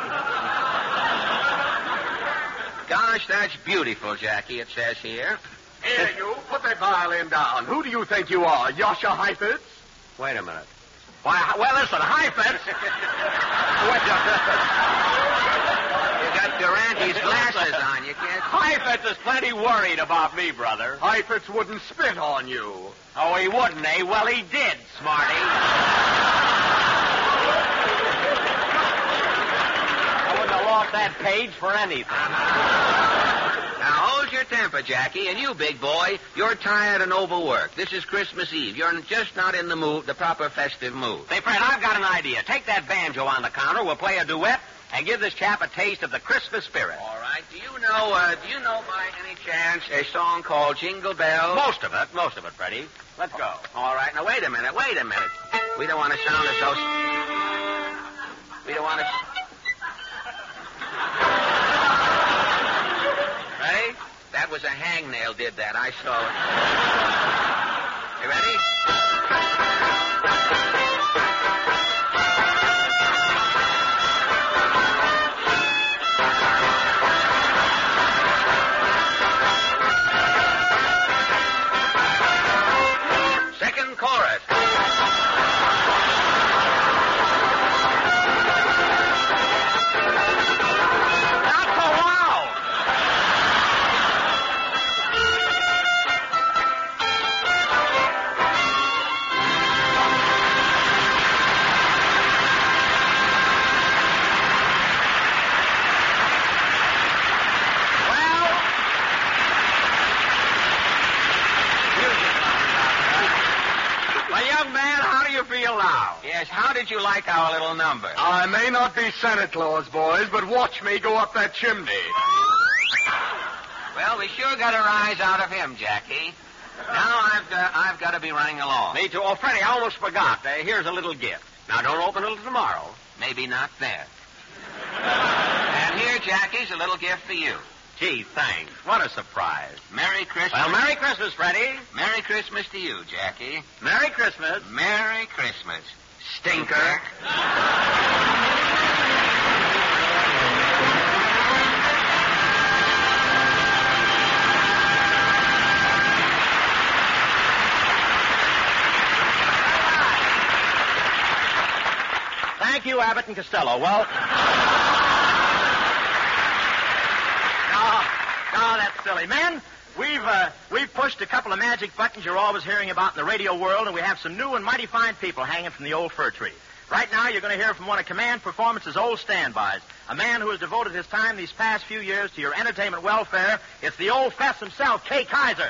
Gosh, that's beautiful, Jackie, it says here.
Here, you. Put that violin down. Who do you think you are, Yasha Heifetz?
Wait a minute. Why, well, listen, Heifetz. Wait a minute.
You got Durante's glasses on, you can't...
Heifetz is plenty worried about me, brother.
Heifetz wouldn't spit on you.
Oh, he wouldn't, eh? Well, he did, smarty. I wouldn't have lost that page for anything.
Now, hold your temper, Jackie, and you, big boy, you're tired and overworked. This is Christmas Eve. You're just not in the mood, the proper festive mood.
Say, Fred, I've got an idea. Take that banjo on the counter, we'll play a duet, and give this chap a taste of the Christmas spirit.
All right. Do you know by any chance a song called Jingle Bells?
Most of it, Freddie. Let's go.
All right. Now, wait a minute. We don't want to sound as though... We don't want to... Ready? That was a hangnail did that. I saw it. You ready? Second chorus. Yes, how did you like our little number?
I may not be Santa Claus, boys, but watch me go up that chimney.
Well, we sure got a rise out of him, Jackie. Now I've got to be running along.
Me too. Oh, Freddie, I almost forgot. Here's a little gift. Now, don't open it till tomorrow.
Maybe not then. And here, Jackie's a little gift for you.
Gee, thanks. What a surprise.
Merry Christmas.
Well, Merry Christmas, Freddie.
Merry Christmas to you, Jackie.
Merry Christmas.
Merry Christmas. Stinker.
Thank you, Abbott and Costello. Well... No, that's silly. Men, we've pushed a couple of magic buttons you're always hearing about in the radio world, and we have some new and mighty fine people hanging from the old fir tree. Right now, you're going to hear from one of Command Performance's old standbys, a man who has devoted his time these past few years to your entertainment welfare. It's the old fess himself, Kay Kaiser.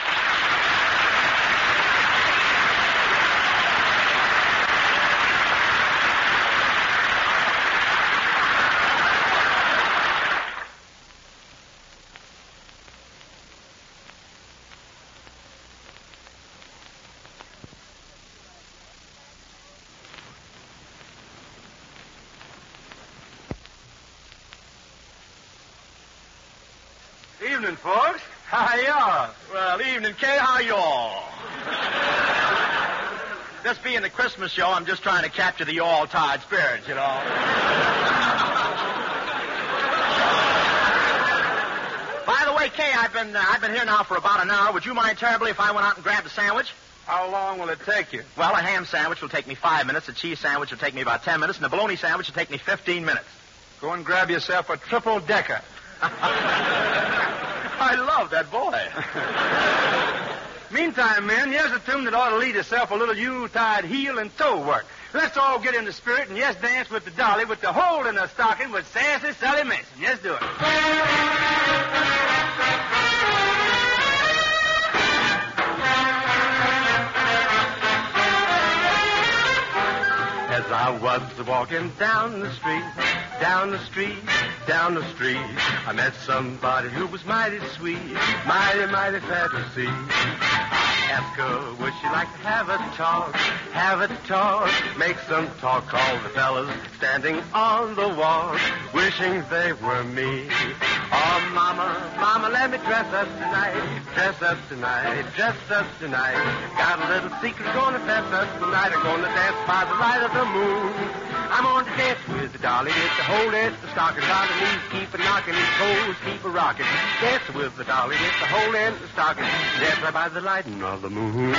Evening, folks. How y'all?
Well, evening, Kay. How y'all? This being the Christmas show, I'm just trying to capture the all-tired spirits, you know. By the way, Kay, I've been here now for about an hour. Would you mind terribly if I went out and grabbed a sandwich?
How long will it take you?
Well, a ham sandwich will take me 5 minutes, a cheese sandwich will take me about 10 minutes, and a bologna sandwich will take me 15 minutes.
Go and grab yourself a triple-decker.
I love that boy.
Meantime, men, here's a tune that ought to lead itself a little Yuletide heel and toe work. Let's all get in the spirit and yes, dance with the dolly with the hole in the stocking with Sassy Sally Mason. Let's do it. As I was walking down the street,
down the street, I met somebody who was mighty sweet, mighty, mighty fair to see. I asked her, would she like to have a talk, make some talk. All the fellas standing on the wall, wishing they were me. Oh, mama, let me dress up tonight. Got a little secret, gonna fess up tonight. I'm gonna dance by the light of the moon. I'm on to dance with the dolly, with the whole dance, the stocking, by the knees, keep a knocking, his toes keep a rocking. Dance with the dolly, with the whole end, the stocking, dance right by the lighting of the moon.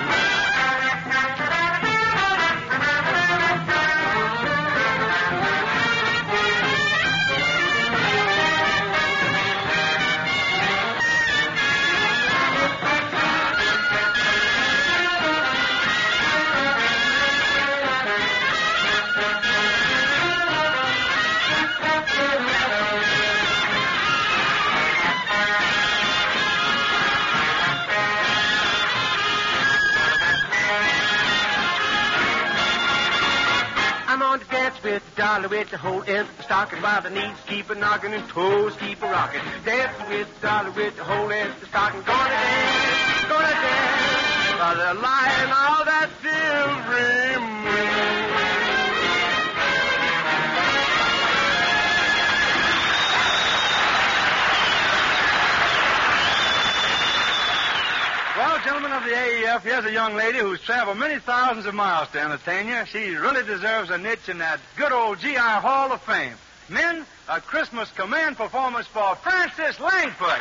With the dolly, with the whole end, the stocking by the knees, keep a knocking and toes keep a rocking. Dance with the dolly, with the whole end, the stocking, gonna dance by the light of that silvery moon.
Well, gentlemen of the AEF, here's a young lady who's traveled many thousands of miles to entertain you. She really deserves a niche in that good old GI Hall of Fame. Men, a Christmas command performance for Frances Langford.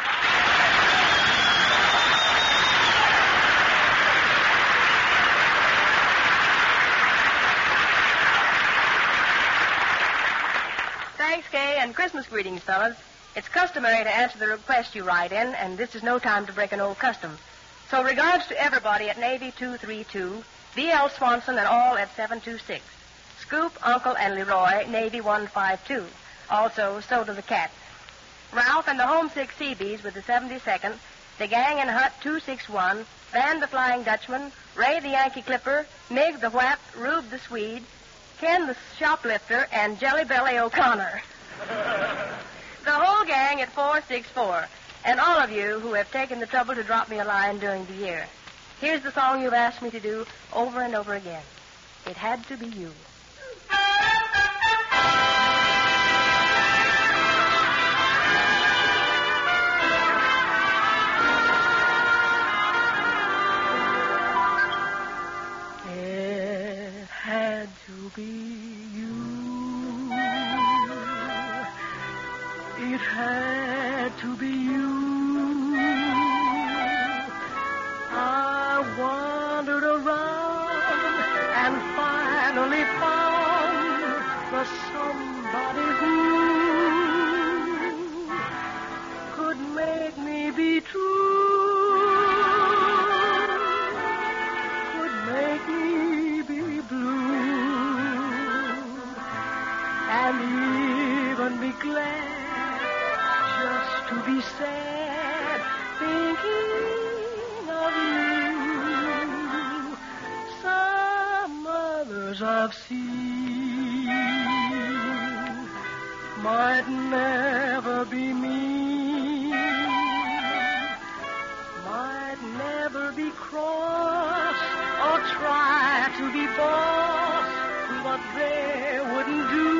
Thanks, Kay, and Christmas greetings, fellas. It's customary to answer the request you write in, and this is no time to break an old custom. So regards to everybody at Navy 232, V.L. Swanson and all at 726. Scoop, Uncle, and Leroy, Navy 152. Also, so do the cats. Ralph and the homesick Seabees with the 72nd, the gang in Hut 261, Van the Flying Dutchman, Ray the Yankee Clipper, Mig the Whap, Rube the Swede, Ken the Shoplifter, and Jelly Belly O'Connor. The whole gang at 464. And all of you who have taken the trouble to drop me a line during the year. Here's the song you've asked me to do over and over again. It Had to Be You. It had to be you. It had to be you. I wandered around and finally found the somebody who could make me be true, could make me be blue, and even be glad just to be sad, thinking of you. Some others I've seen might never be me, might never be cross or try to be boss, but they wouldn't do.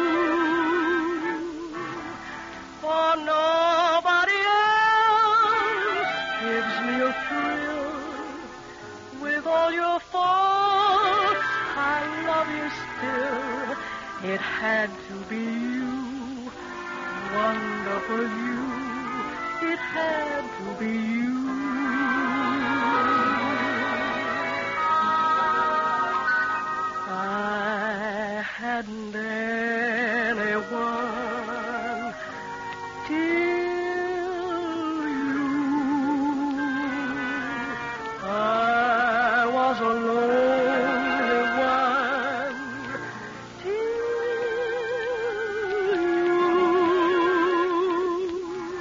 For nobody else gives me a thrill. With all your faults, I love you still. It had to be you, wonderful you. It had to be you. I hadn't anyone till you. I was a lonely one till you.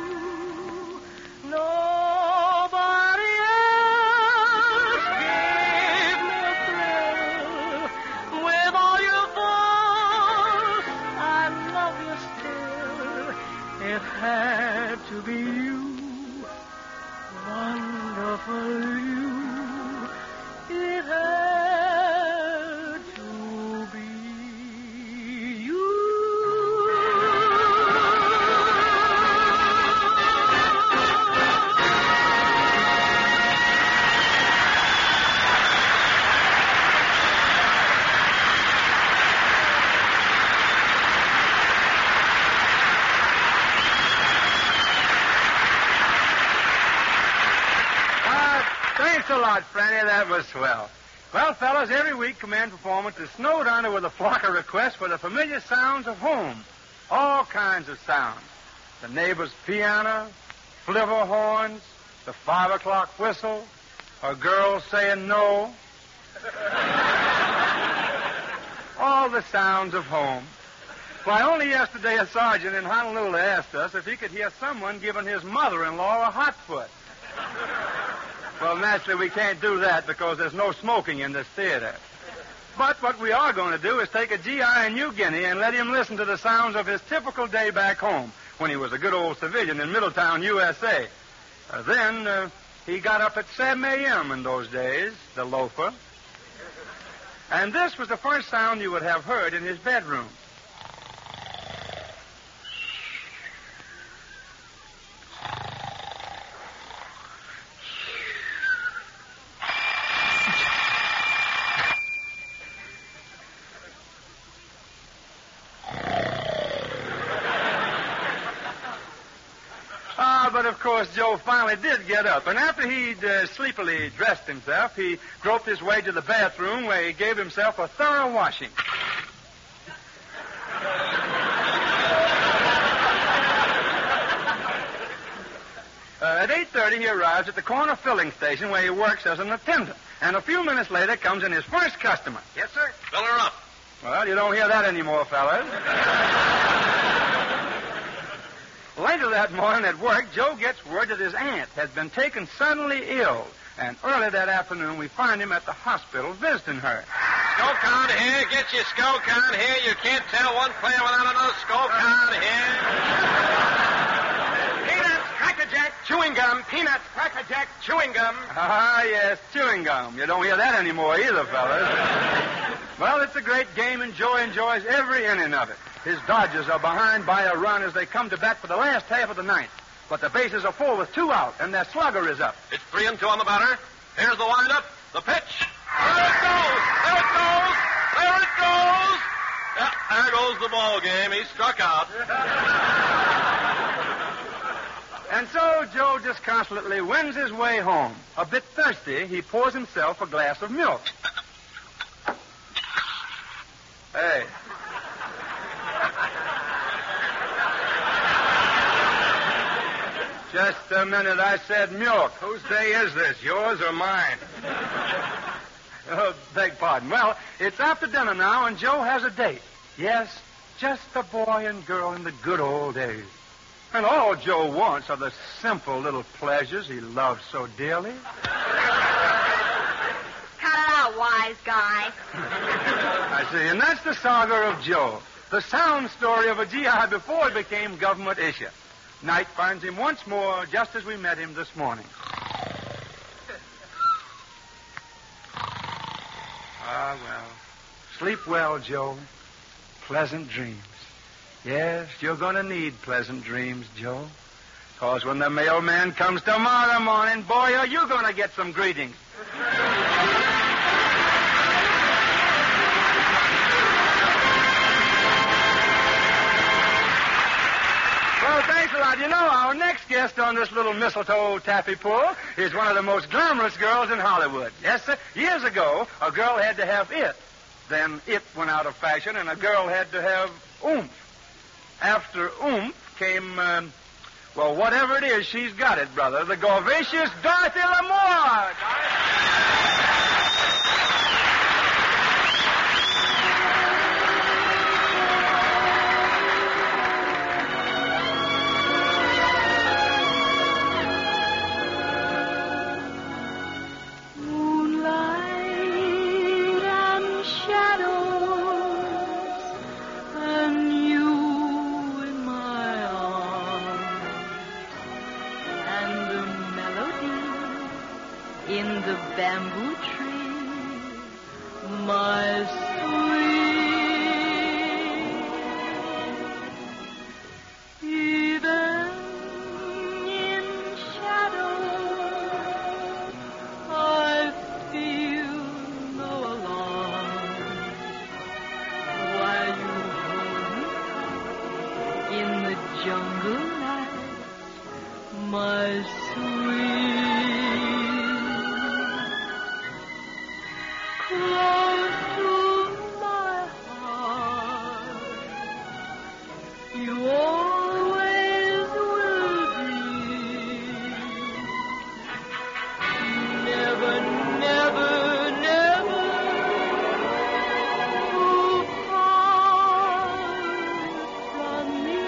Nobody else gave me a thrill. With all your faults, I love
it had to be you. Wonderful you. It had to be you.
Thanks a lot, Franny. That was swell. Well, fellas, every week command performance is snowed under with a flock of requests for the familiar sounds of home. All kinds of sounds. The neighbor's piano, flivver horns, the 5 o'clock whistle, a girl saying no. All the sounds of home. Why, only yesterday a sergeant in Honolulu asked us if he could hear someone giving his mother-in-law a hot foot. Well, naturally, we can't do that because there's no smoking in this theater. But what we are going to do is take a GI in New Guinea and let him listen to the sounds of his typical day back home when he was a good old civilian in Middletown, USA. Then he got up at 7 a.m. in those days, the loafer. And this was the first sound you would have heard in his bedroom. But, of course, Joe finally did get up. And after he'd sleepily dressed himself, he groped his way to the bathroom where he gave himself a thorough washing. At 8:30, he arrives at the corner filling station where he works as an attendant. And a few minutes later comes in his first customer.
Yes, sir. Fill her up.
Well, you don't hear that anymore, fellas. Later that morning at work, Joe gets word that his aunt has been taken suddenly ill. And early that afternoon, we find him at the hospital visiting her.
Skull count here. Get your skull count here. You can't tell one player without another skull count here.
Peanuts, Cracker Jack, chewing gum. Peanuts, Cracker Jack, chewing gum.
Ah, yes, chewing gum. You don't hear that anymore either, fellas. Well, it's a great game, and Joe enjoys every inning of it. His Dodgers are behind by a run as they come to bat for the last half of the ninth. But the bases are full with 2 out, and their slugger is up.
It's 3-2 on the batter. Here's the windup. The pitch. There it goes. There it goes. There it goes. Yeah, there goes the ball game. He struck out.
And so Joe disconsolately wends his way home. A bit thirsty, he pours himself a glass of milk. Hey. Just a minute, I said milk. Whose day is this, yours or mine? Oh, beg pardon. Well, it's after dinner now, and Joe has a date. Yes, just a boy and girl in the good old days. And all Joe wants are the simple little pleasures he loves so dearly.
Cut it out, wise guy.
I see, and that's the saga of Joe, the sound story of a GI before he became government issue. Night finds him once more, just as we met him this morning. Ah, well. Sleep well, Joe. Pleasant dreams. Yes, you're going to need pleasant dreams, Joe. Because when the mailman comes tomorrow morning, boy, are you going to get some greetings. Well, thanks a lot. You know, our next guest on this little mistletoe taffy pull is one of the most glamorous girls in Hollywood. Yes, sir. Years ago, a girl had to have it. Then it went out of fashion, and a girl had to have oomph. After oomph came, well, whatever it is, she's got it, brother. The gorgeous Dorothy Lamour.
the bamboo tree, my sweet. Even in shadow, I feel no alarm while you hold me in the jungle night, my sweet. Close to my heart, you always will be. Never, never, never move apart from me.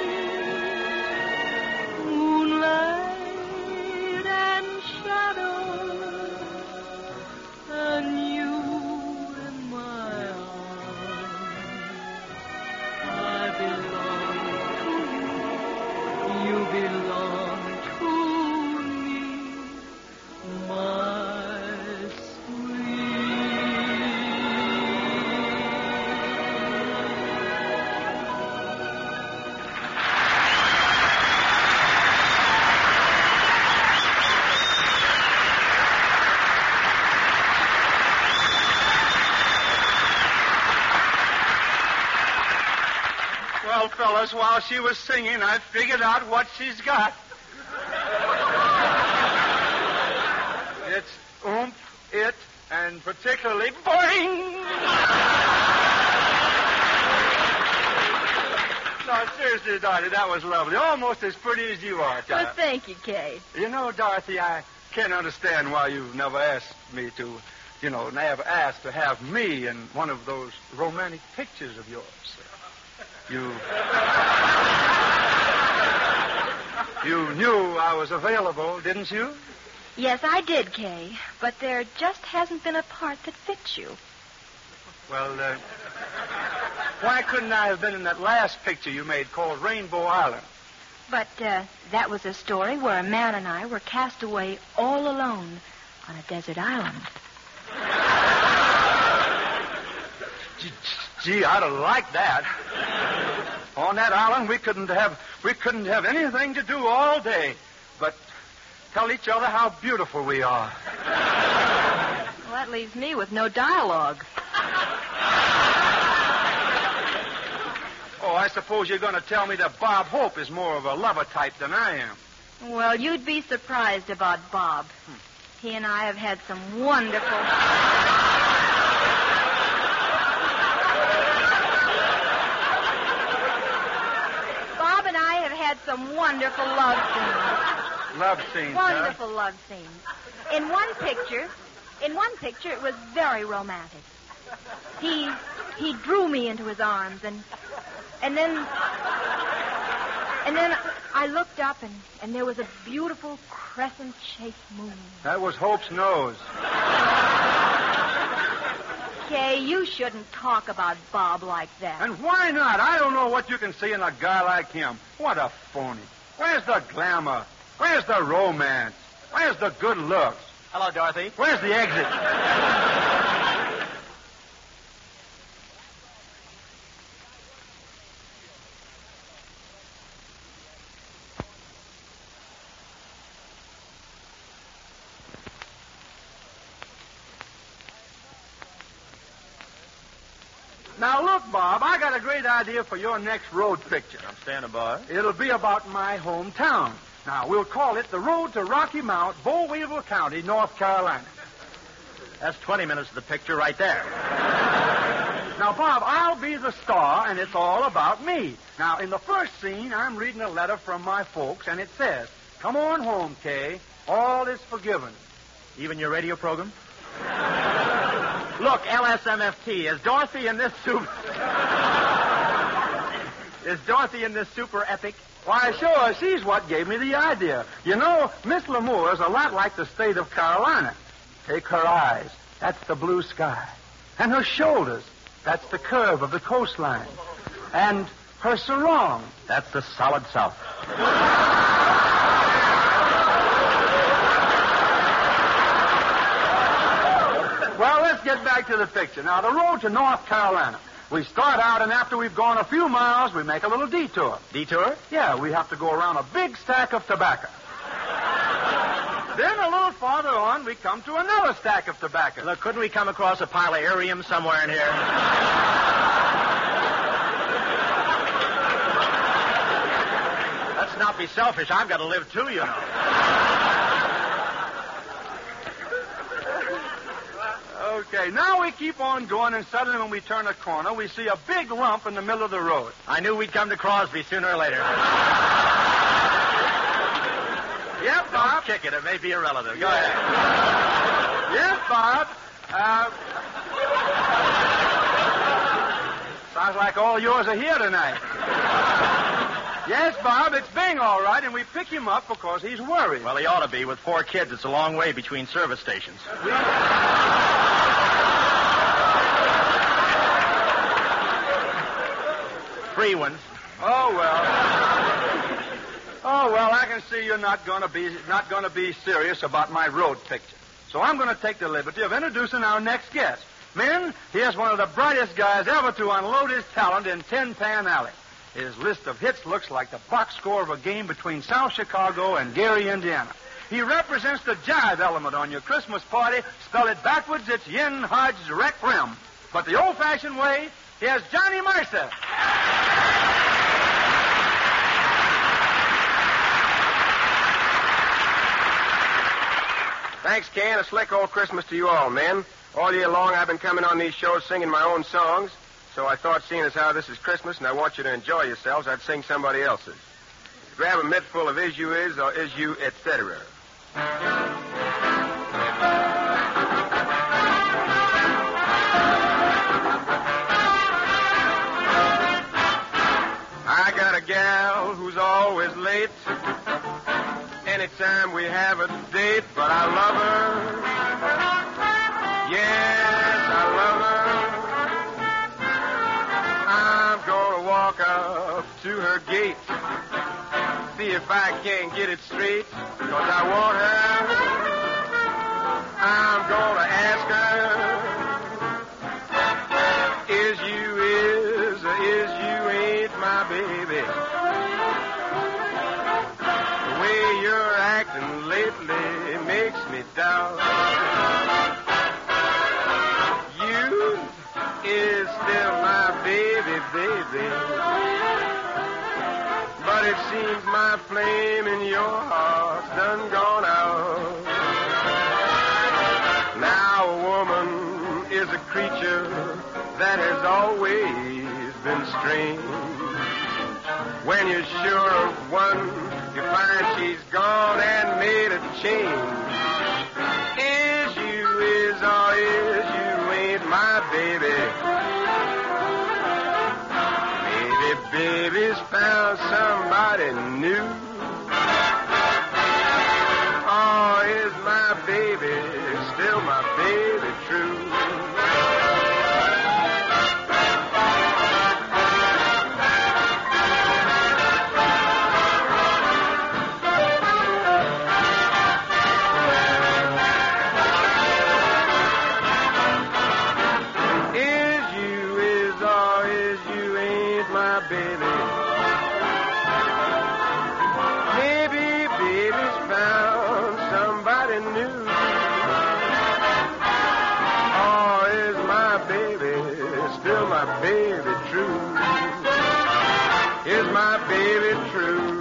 Moonlight and shadow, and you in my arms. I belong to you. You belong to me, my
Well, fellas, while she was singing, I figured out what she's got. It's oomph, it, and particularly boing! No, seriously, Dorothy, that was lovely. Almost as pretty as you are, child.
Well, thank you, Kay.
You know, Dorothy, I can't understand why you've never asked me to, never asked to have me in one of those romantic pictures of yours. You knew I was available, didn't you?
Yes, I did, Kay. But there just hasn't been a part that fits you.
Well, why couldn't I have been in that last picture you made called Rainbow Island?
But that was a story where a man and I were cast away all alone on a desert island.
Gee, I'd have liked that. On that island, we couldn't have anything to do all day but tell each other how beautiful we are.
Well, that leaves me with no dialogue.
Oh, I suppose you're going to tell me that Bob Hope is more of a lover type than I am.
Well, you'd be surprised about Bob. He and I have had some wonderful... Bob and I have had some wonderful love scenes.
Love scenes,
Wonderful love scenes. In one picture, it was very romantic. He drew me into his arms, and then I looked up, and there was a beautiful crescent-shaped moon.
That was Hope's nose.
Kay, you shouldn't talk about Bob like that.
And why not? I don't know what you can see in a guy like him. What a phony. Where's the glamour? Where's the romance? Where's the good looks?
Hello, Dorothy.
Where's the exit? Now, look, Bob, I got a great idea for your next road picture.
I'm standing by.
It'll be about my hometown. Now, we'll call it The Road to Rocky Mount, Boll Weevil County, North Carolina.
That's 20 minutes of the picture right there.
Now, Bob, I'll be the star, and it's all about me. Now, in the first scene, I'm reading a letter from my folks, and it says, "Come on home, Kay. All is forgiven."
Even your radio program? Look, LSMFT, is Dorothy in this super epic?
Why, sure, she's what gave me the idea. You know, Miss Lamour's a lot like the state of Carolina. Take her eyes. That's the blue sky. And her shoulders. That's the curve of the coastline. And her sarong.
That's the solid South.
let's get back to the picture. Now, the road to North Carolina. We start out, and after we've gone a few miles, we make a little detour.
Detour?
Yeah, we have to go around a big stack of tobacco. Then a little farther on, we come to another stack of tobacco.
Look, couldn't we come across a pile of Arium somewhere in here? Let's not be selfish. I've got to live too, you know.
Okay, now we keep on going, and suddenly when we turn a corner, we see a big lump in the middle of the road.
I knew we'd come to Crosby sooner or later.
Yep, Bob.
Don't kick it. It may be a relative. Go ahead.
Yes, Bob. Sounds like all yours are here tonight. Yes, Bob, it's Bing, all right, and we pick him up because he's worried.
Well, he ought to be. With 4 kids, it's a long way between service stations. Free ones.
Oh, well, I can see you're not going to be serious about my road picture. So I'm going to take the liberty of introducing our next guest. Men, here's one of the brightest guys ever to unload his talent in Tin Pan Alley. His list of hits looks like the box score of a game between South Chicago and Gary, Indiana. He represents the jive element on your Christmas party. Spell it backwards, it's Yin Hodge Rec Rim. But the old-fashioned way, here's Johnny Mercer.
Thanks, Ken. A slick old Christmas to you all, men. All year long, I've been coming on these shows singing my own songs. So I thought, seeing as how this is Christmas and I want you to enjoy yourselves, I'd sing somebody else's. Grab a mitt full of Is You Is or Is You, etc. I got a gal who's always late. Anytime we have a date, but I love her. Yes, I love her. I'm gonna walk up to her gate, see if I can get it straight, 'cause I want her. I'm gonna ask her, is you is or is you ain't my baby? The way you're acting lately makes me doubt. You is still my baby, baby. But it seems my flame in your heart's done gone out. Now a woman is a creature that has always been strange. When you're sure of one, you find she's gone and made a change. Is you is or is you ain't my baby? Maybe baby's found somebody new. Or is my baby still my baby true? Baby true? Is my baby true?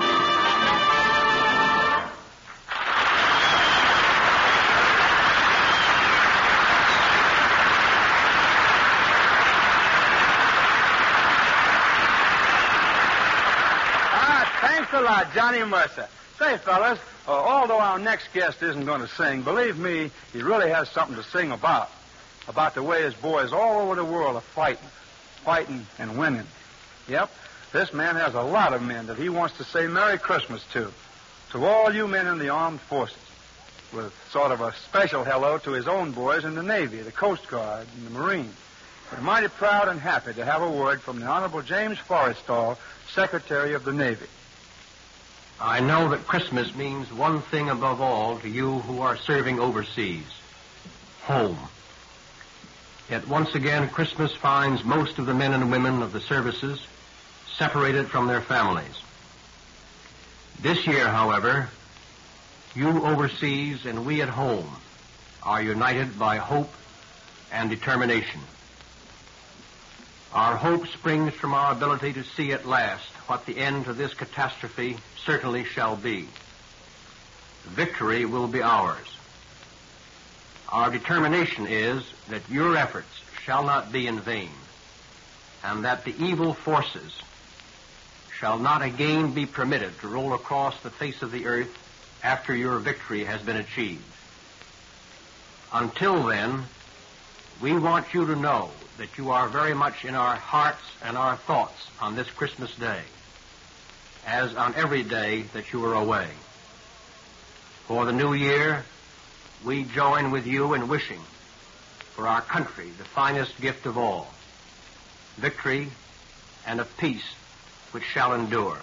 Thanks a lot, Johnny Mercer. Say, fellas, although our next guest isn't going to sing, believe me, he really has something to sing about the way his boys all over the world are fighting and winning. Yep, this man has a lot of men that he wants to say Merry Christmas to all you men in the armed forces, with sort of a special hello to his own boys in the Navy, the Coast Guard, and the Marines. We're mighty proud and happy to have a word from the Honorable James Forrestal, Secretary of the Navy.
I know that Christmas means one thing above all to you who are serving overseas: home. Yet once again, Christmas finds most of the men and women of the services separated from their families. This year, however, you overseas and we at home are united by hope and determination. Our hope springs from our ability to see at last what the end to this catastrophe certainly shall be. Victory will be ours. Our determination is that your efforts shall not be in vain, and that the evil forces shall not again be permitted to roll across the face of the earth after your victory has been achieved. Until then, we want you to know that you are very much in our hearts and our thoughts on this Christmas day, as on every day that you are away. For the new year, we join with you in wishing for our country the finest gift of all, victory and a peace which shall endure.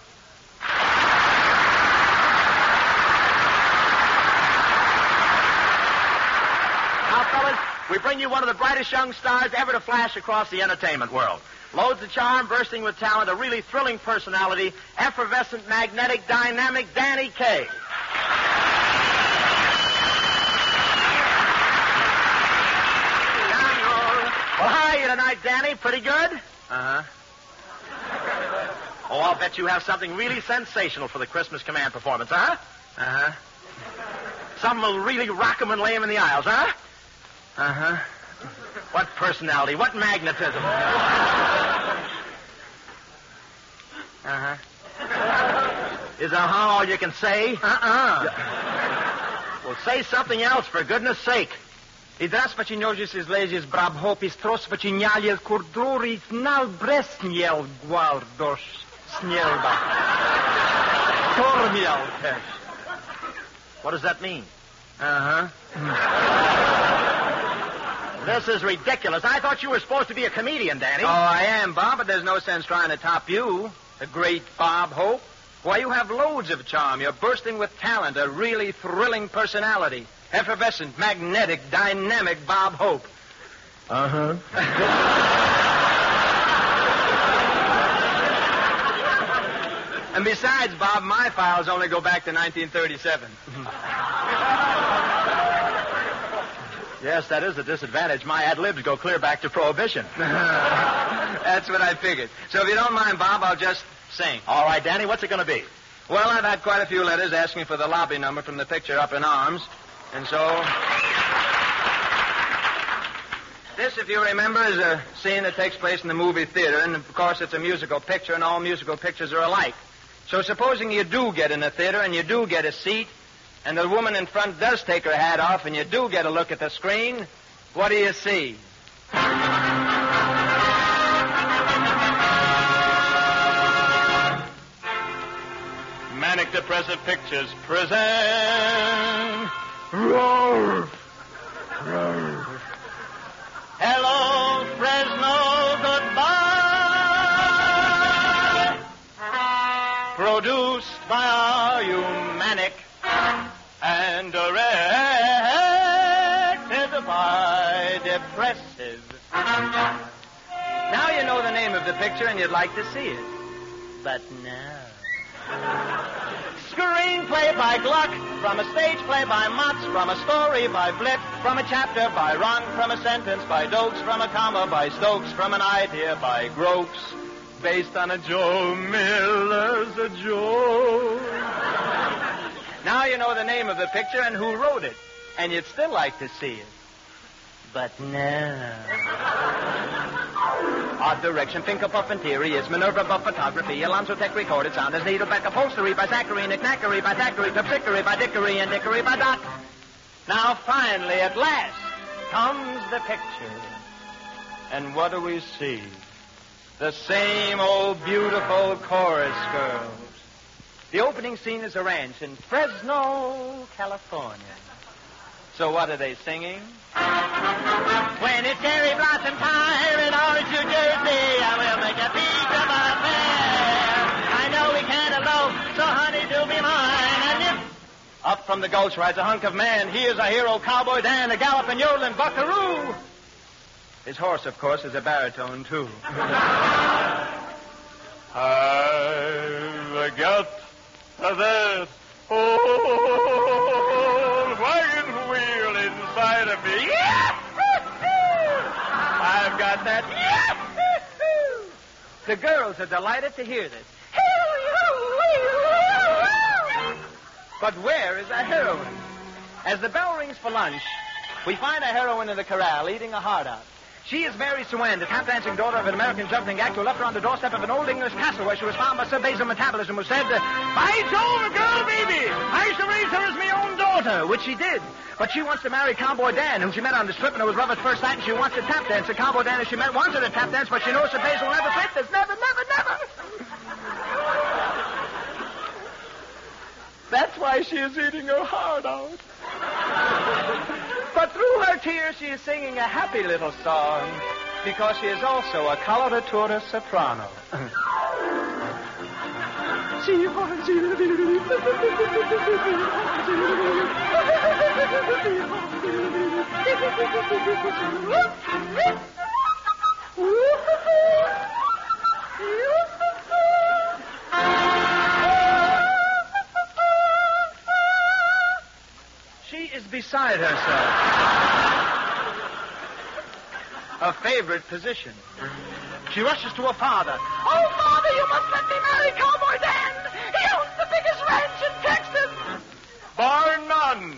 Now, fellas, we bring you one of the brightest young stars ever to flash across the entertainment world. Loads of charm, bursting with talent, a really thrilling personality, effervescent, magnetic, dynamic Danny Kaye. Well, how are you tonight, Danny? Pretty good? Uh-huh. Oh, I'll bet you have something really sensational for the Christmas Command performance, huh? Uh-huh. Something will really rock 'em and lay 'em in the aisles, huh? Uh-huh. What personality, what magnetism. Uh-huh. Is all you can say? Well, say something else, for goodness sake.
I teraz paciniozie się zlezie z brabhopi stros pacinialiel kurduri znal bresniel guardosz snielba. Tormiel też.
What does that mean?
Uh-huh.
This is ridiculous. I thought you were supposed to be a comedian, Danny.
Oh, I am, Bob, but there's no sense trying to top you. The great Bob Hope. Why, you have loads of charm. You're bursting with talent, a really thrilling personality. Effervescent, magnetic, dynamic Bob Hope.
Uh-huh.
And besides, Bob, my files only go back to 1937.
Yes, that is a disadvantage. My ad-libs go clear back to Prohibition.
That's what I figured. So if you don't mind, Bob, I'll just sing.
All right, Danny, what's it going to be?
Well, I've had quite a few letters asking for the lobby number from the picture Up in Arms. And so, this, if you remember, is a scene that takes place in the movie theater. And, of course, it's a musical picture, and all musical pictures are alike. So supposing you do get in the theater and you do get a seat, and the woman in front does take her hat off, and you do get a look at the screen, what do you see?
Manic Depressive Pictures present... Roar! Roar! Hello, Fresno, goodbye! Produced by our Humanic and directed by Depressive.
Now you know the name of the picture and you'd like to see it. But no.
Screenplay by Gluck, from a stage play by Motz, from a story by Blip, from a chapter by Ron, from a sentence by Dokes, from a comma by Stokes, from an idea by Gropes, based on a Joe Miller's a joke.
Now you know the name of the picture and who wrote it, and you'd still like to see it. But no. Art direction, Finker Puff and Theory is Minerva Buff Photography, Alonzo Tech recorded sound as Needleback Upholstery by Zachary, Knickknackery by Thackeray, Pipsickery by Dickory, and Dickory by Doc. Now finally, at last, comes the picture. And what do we see? The same old beautiful chorus girls. The opening scene is a ranch in Fresno, California. So what are they singing? When it's cherry blossom time in Orange, New Jersey, I will make a peach of our affair. I know we can't elope, so honey, do be mine. And if up from the gulch rides a hunk of man, he is a hero, Cowboy Dan, a galloping yodeling buckaroo. His horse, of course, is a baritone, too.
I've got that old wagon wheel inside of me.
I've got that. The girls are delighted to hear this. But where is our heroine? As the bell rings for lunch, we find our heroine in the corral eating a heart out. She is Mary Swan, the tap-dancing daughter of an American jumping act who left her on the doorstep of an old English castle where she was found by Sir Basil Metabolism, who said, "By Jove, a girl baby! I shall raise her as my own daughter," which she did. But she wants to marry Cowboy Dan, whom she met on the strip, and it was love at first sight, and she wants to tap dance. And Cowboy Dan, as she met, wants her to tap dance, but she knows Sir Basil will never fit this. Never, never, never! That's why she is eating her heart out. But through her tears, she is singing a happy little song, because she is also a coloratura soprano. She is beside herself. A favorite position. She rushes to her father. "Oh, Father, you must let me marry Cowboy Dan. He owns the biggest ranch in Texas."
Bar none.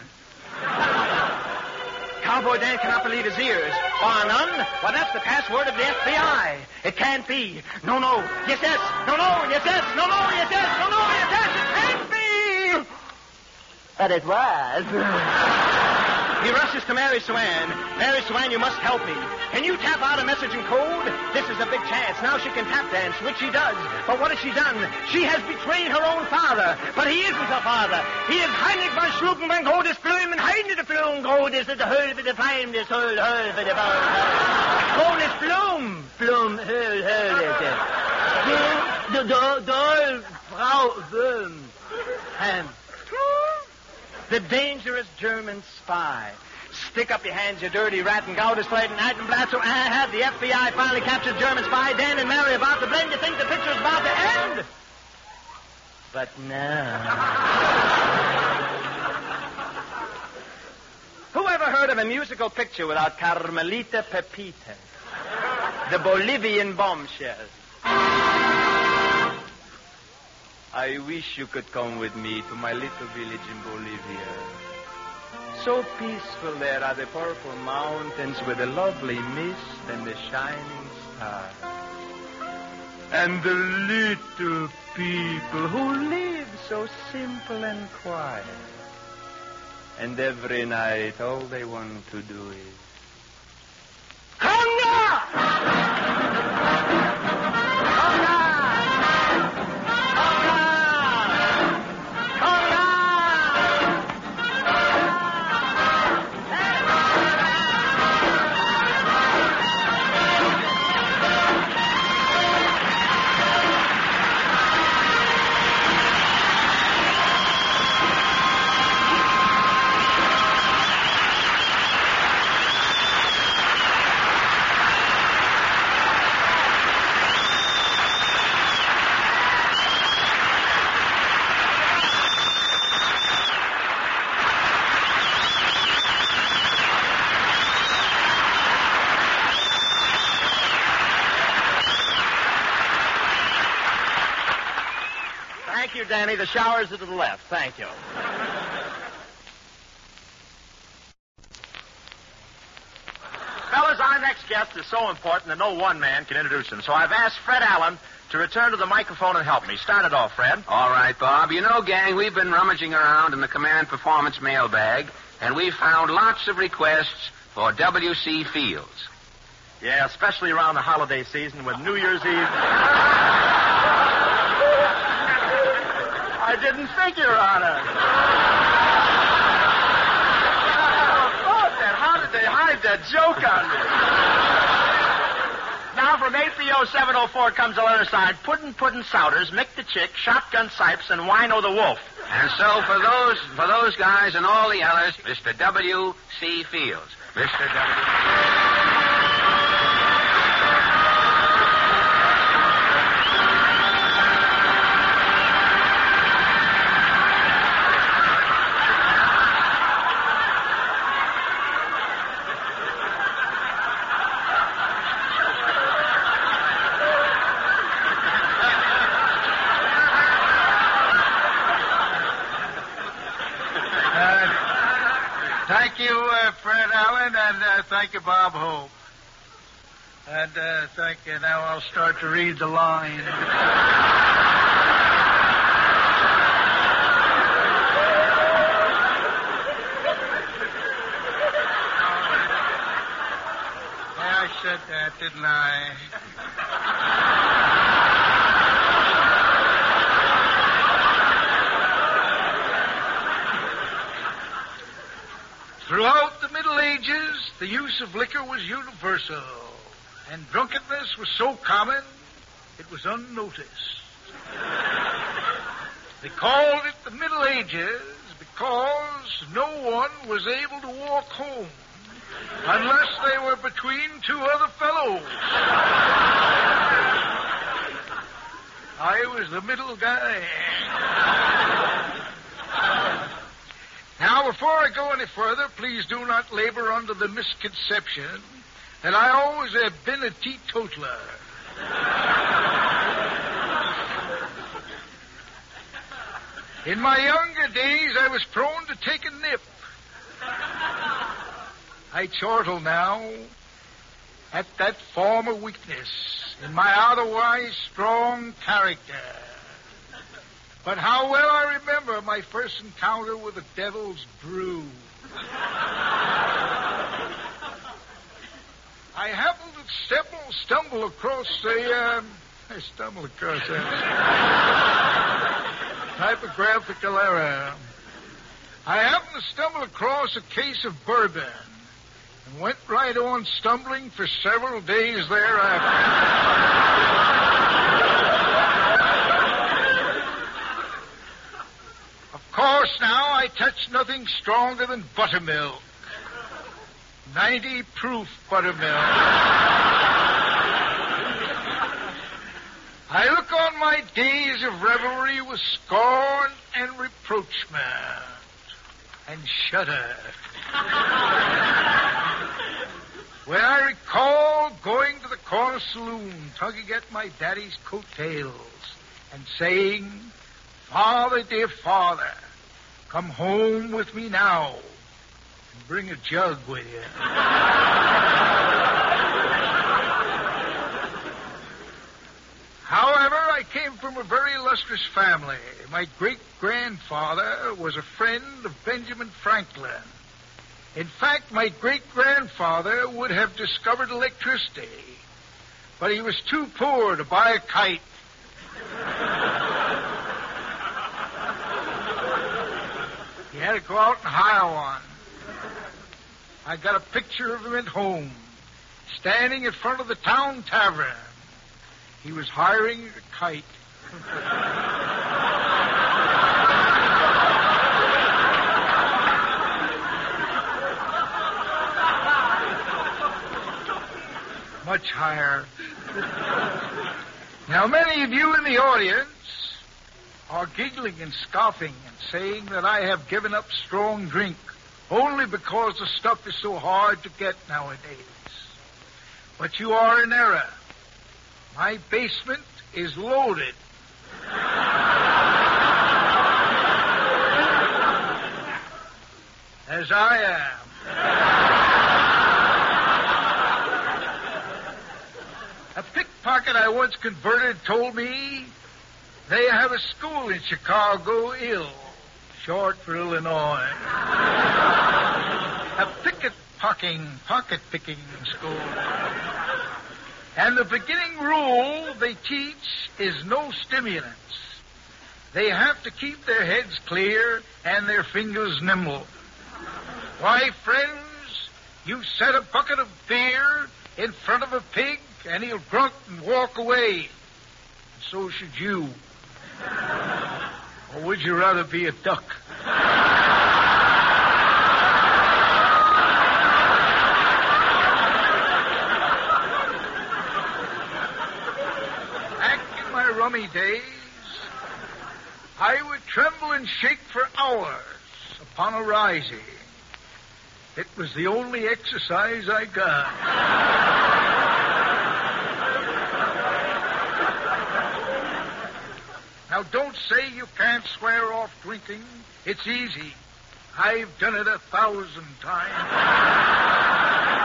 Cowboy Dan cannot believe his ears. Bar none? Well, that's the password of the FBI. It can't be. No, no. Yes, yes. No, no. Yes, yes. No, no. Yes, yes. No, no. Yes, yes. It can't be. But it was. He rushes to Mary Swan. "Mary Swan, you must help me. Can you tap out a message in code? This is a big chance. Now she can tap dance, which she does. But what has she done? She has betrayed her own father. But he isn't her father. He is Heinrich von Schluckenbank, Godes Blum, and Heinrich Blum, Godes, the Höhe, the Feim, the Höhe, the Godes Blum, Blum, Höhe, the Frau Blum, and the dangerous German spy. Stick up your hands, you dirty rat, and go to Slade and Altenblatt. So had the FBI finally captured German spy Dan and Mary about to blend. You think the picture's about to end? But no. Who ever heard of a musical picture without Carmelita Pepita? The Bolivian bombshell. I wish you could come with me to my little village in Bolivia. So peaceful there are the purple mountains with the lovely mist and the shining stars. And the little people who live so simple and quiet. And every night all they want to do is... Conga! Thank you, Danny. The shower's are to the left. Thank you.
Fellas, our next guest is so important that no one man can introduce him. So I've asked Fred Allen to return to the microphone and help me. Start it off, Fred.
All right, Bob. You know, gang, we've been rummaging around in the Command Performance mailbag, and we've found lots of requests for W.C. Fields.
Yeah, especially around the holiday season with New Year's Eve. I didn't figure on it. How did they hide that joke on me? Now from APO 704 comes the letter signed Puddin' Souders, Mick the Chick, Shotgun Sipes, and Wino the Wolf.
And so for those guys and all the others, Mr. W.C. Fields. Mr. W.
Thank you, Fred Allen, and thank you, Bob Hope. And thank you. Now I'll start to read the line. I said that, didn't I? Throughout the Middle Ages, the use of liquor was universal, and drunkenness was so common, it was unnoticed. They called it the Middle Ages because no one was able to walk home unless they were between two other fellows. I was the middle guy. Now, before I go any further, please do not labor under the misconception that I always have been a teetotaler. In my younger days, I was prone to take a nip. I chortle now at that former weakness in my otherwise strong character. But how well I remember my first encounter with the devil's brew. I happened to stumble across a typographical error. I happened to stumble across a case of bourbon and went right on stumbling for several days thereafter. Of course, now I touch nothing stronger than buttermilk. 90 proof buttermilk. I look on my days of revelry with scorn and reproachment and shudder. When I recall going to the corner saloon, tugging at my daddy's coattails and saying, "Father, dear father, come home with me now and bring a jug with you." However, I came from a very illustrious family. My great-grandfather was a friend of Benjamin Franklin. In fact, my great-grandfather would have discovered electricity, but he was too poor to buy a kite. He had to go out and hire one. I got a picture of him at home, standing in front of the town tavern. He was hiring a kite. Much higher. Now, many of you in the audience are giggling and scoffing and saying that I have given up strong drink only because the stuff is so hard to get nowadays. But you are in error. My basement is loaded. As I am. A pickpocket I once converted told me they have a school in Chicago, short for Illinois. A pocket-picking school. And the beginning rule they teach is no stimulants. They have to keep their heads clear and their fingers nimble. Why, friends, you set a bucket of beer in front of a pig and he'll grunt and walk away. And so should you. Or would you rather be a duck? Back in my rummy days, I would tremble and shake for hours upon a rising. It was the only exercise I got. Now, don't say you can't swear off drinking. It's easy.
I've done it 1,000 times.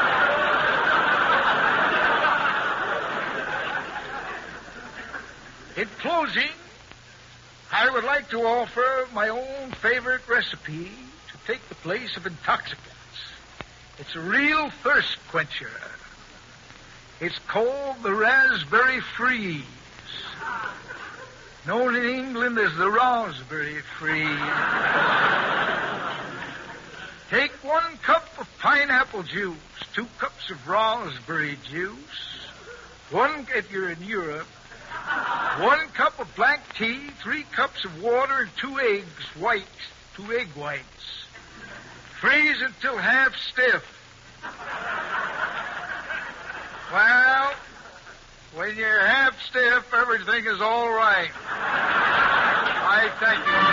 In closing, I would like to offer my own favorite recipe to take the place of intoxicants. It's a real thirst quencher. It's called the Raspberry Freeze, known in England as the Raspberry Freeze. Take 1 cup of pineapple juice, 2 cups of raspberry juice, 1, if you're in Europe, 1 cup of black tea, 3 cups of water, and 2 eggs whites, 2 egg whites. Freeze until half stiff. Well, when you're half stiff, everything is all right. I thank you.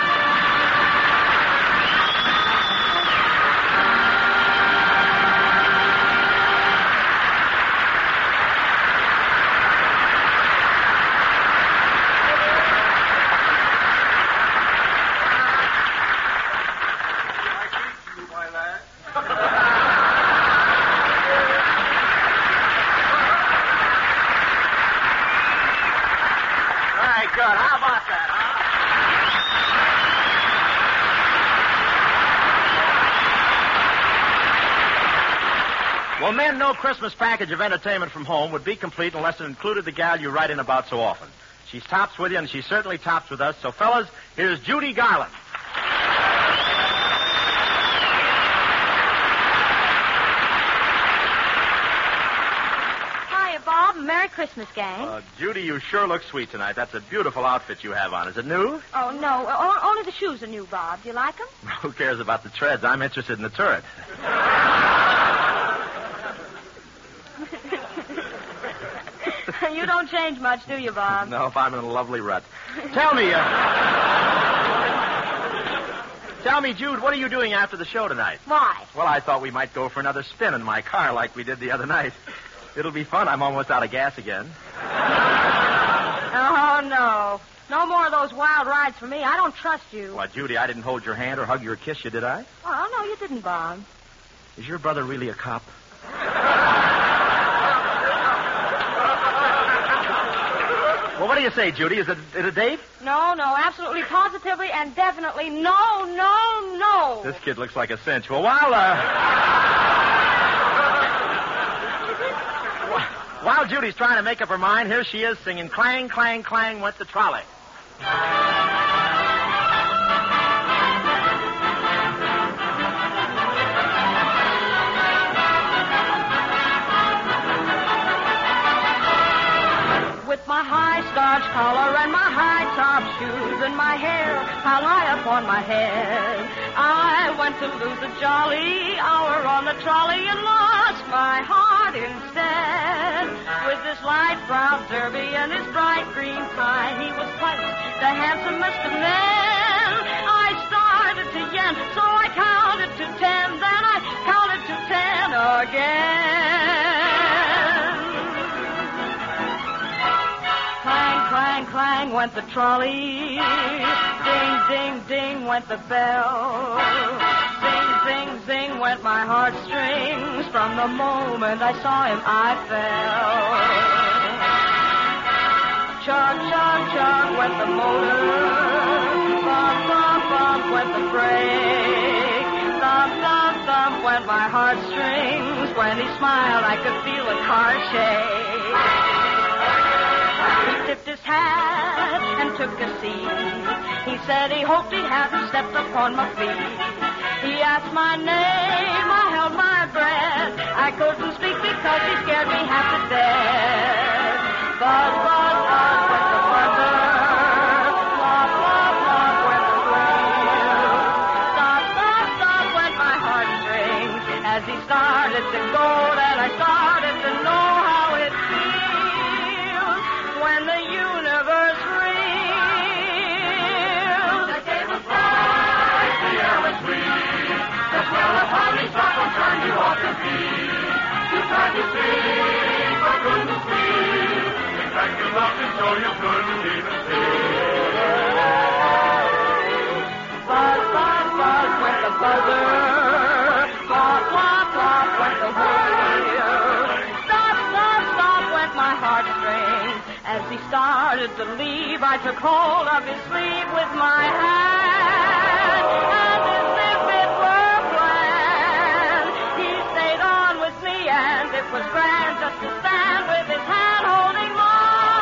Well, men, no Christmas package of entertainment from home would be complete unless it included the gal you write in about so often. She's tops with you, and she certainly tops with us. So, fellas, here's Judy Garland.
Hiya, Bob. Merry Christmas, gang.
Judy, you sure look sweet tonight. That's a beautiful outfit you have on. Is it new?
Oh, no. Only the shoes are new, Bob. Do you like them?
Who cares about the treads? I'm interested in the turret.
You don't change much, do you, Bob?
No, if I'm in a lovely rut. Tell me, Jude, what are you doing after the show tonight?
Why?
Well, I thought we might go for another spin in my car like we did the other night. It'll be fun. I'm almost out of gas again.
Oh, no. No more of those wild rides for me. I don't trust you.
Why, Judy, I didn't hold your hand or hug you or kiss you, did I?
Oh, no, you didn't, Bob.
Is your brother really a cop? Well, what do you say, Judy? Is it a date?
No, absolutely, positively, and definitely no.
This kid looks like a cinch. Well, while Judy's trying to make up her mind, here she is singing Clang, Clang, Clang Went the Trolley.
With my high starch collar and my high top shoes and my hair piled high up on my head, I went to lose a jolly hour on the trolley and lost my heart instead. With his light brown derby and his bright green tie, he was quite the handsomest of men. I started to yen, so I counted to 10, then I counted to 10 again. Clang, clang, clang went the trolley. Ding, ding, ding went the bell. Zing, zing, zing went my heartstrings. From the moment I saw him, I fell. Chug, chug, chug went the motor. Bump, bump, bump went the brake. Thump, thump, thump went my heartstrings. When he smiled, I could feel the car shake. He tipped his hat and took a seat. He said he hoped he hadn't stepped upon my feet. He asked my name, I held my breath. I couldn't speak because he scared me half to death. Buzz, buzz, buzz went the buzzer. Flop, flop, flop went the wheel. Stop, stop, stop went my heartstrings. As he started to go, then I started to know how it feels when the universe reels. The day was bright, the air was sweet. The smell of honeysuckle turned you off your feet. You tried to sing, but couldn't speak. In fact, you loved
buzzer. Flop, flop, flop went the wheel. Stop, stop, stop went my heartstrings. As he started to leave, I took hold of his sleeve with my hand. And as if it were planned, he stayed on with me, and it was grand just to stand with his hand holding mine.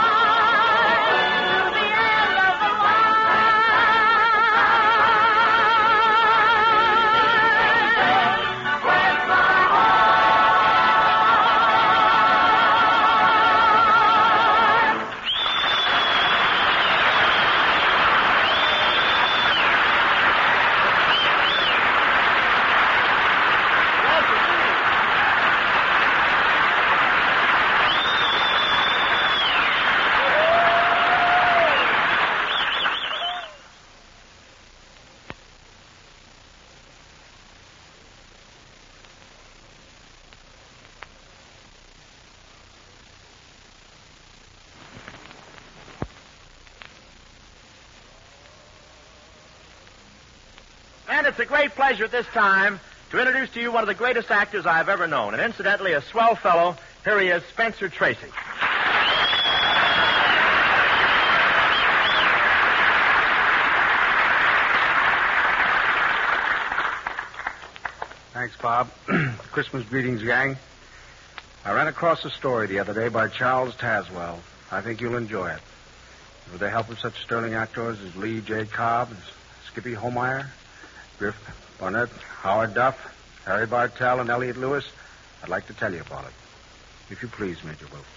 And it's a great pleasure at this time to introduce to you one of the greatest actors I've ever known, and incidentally a swell fellow. Here he is, Spencer Tracy.
Thanks, Bob. Christmas greetings, gang. I ran across a story the other day by Charles Tazwell. I think you'll enjoy it. With the help of such sterling actors as Lee J. Cobb, as Skippy Homeyer, Griff Barnett, Howard Duff, Harry Bartell, and Elliot Lewis, I'd like to tell you about it. If you please, Major Wilson.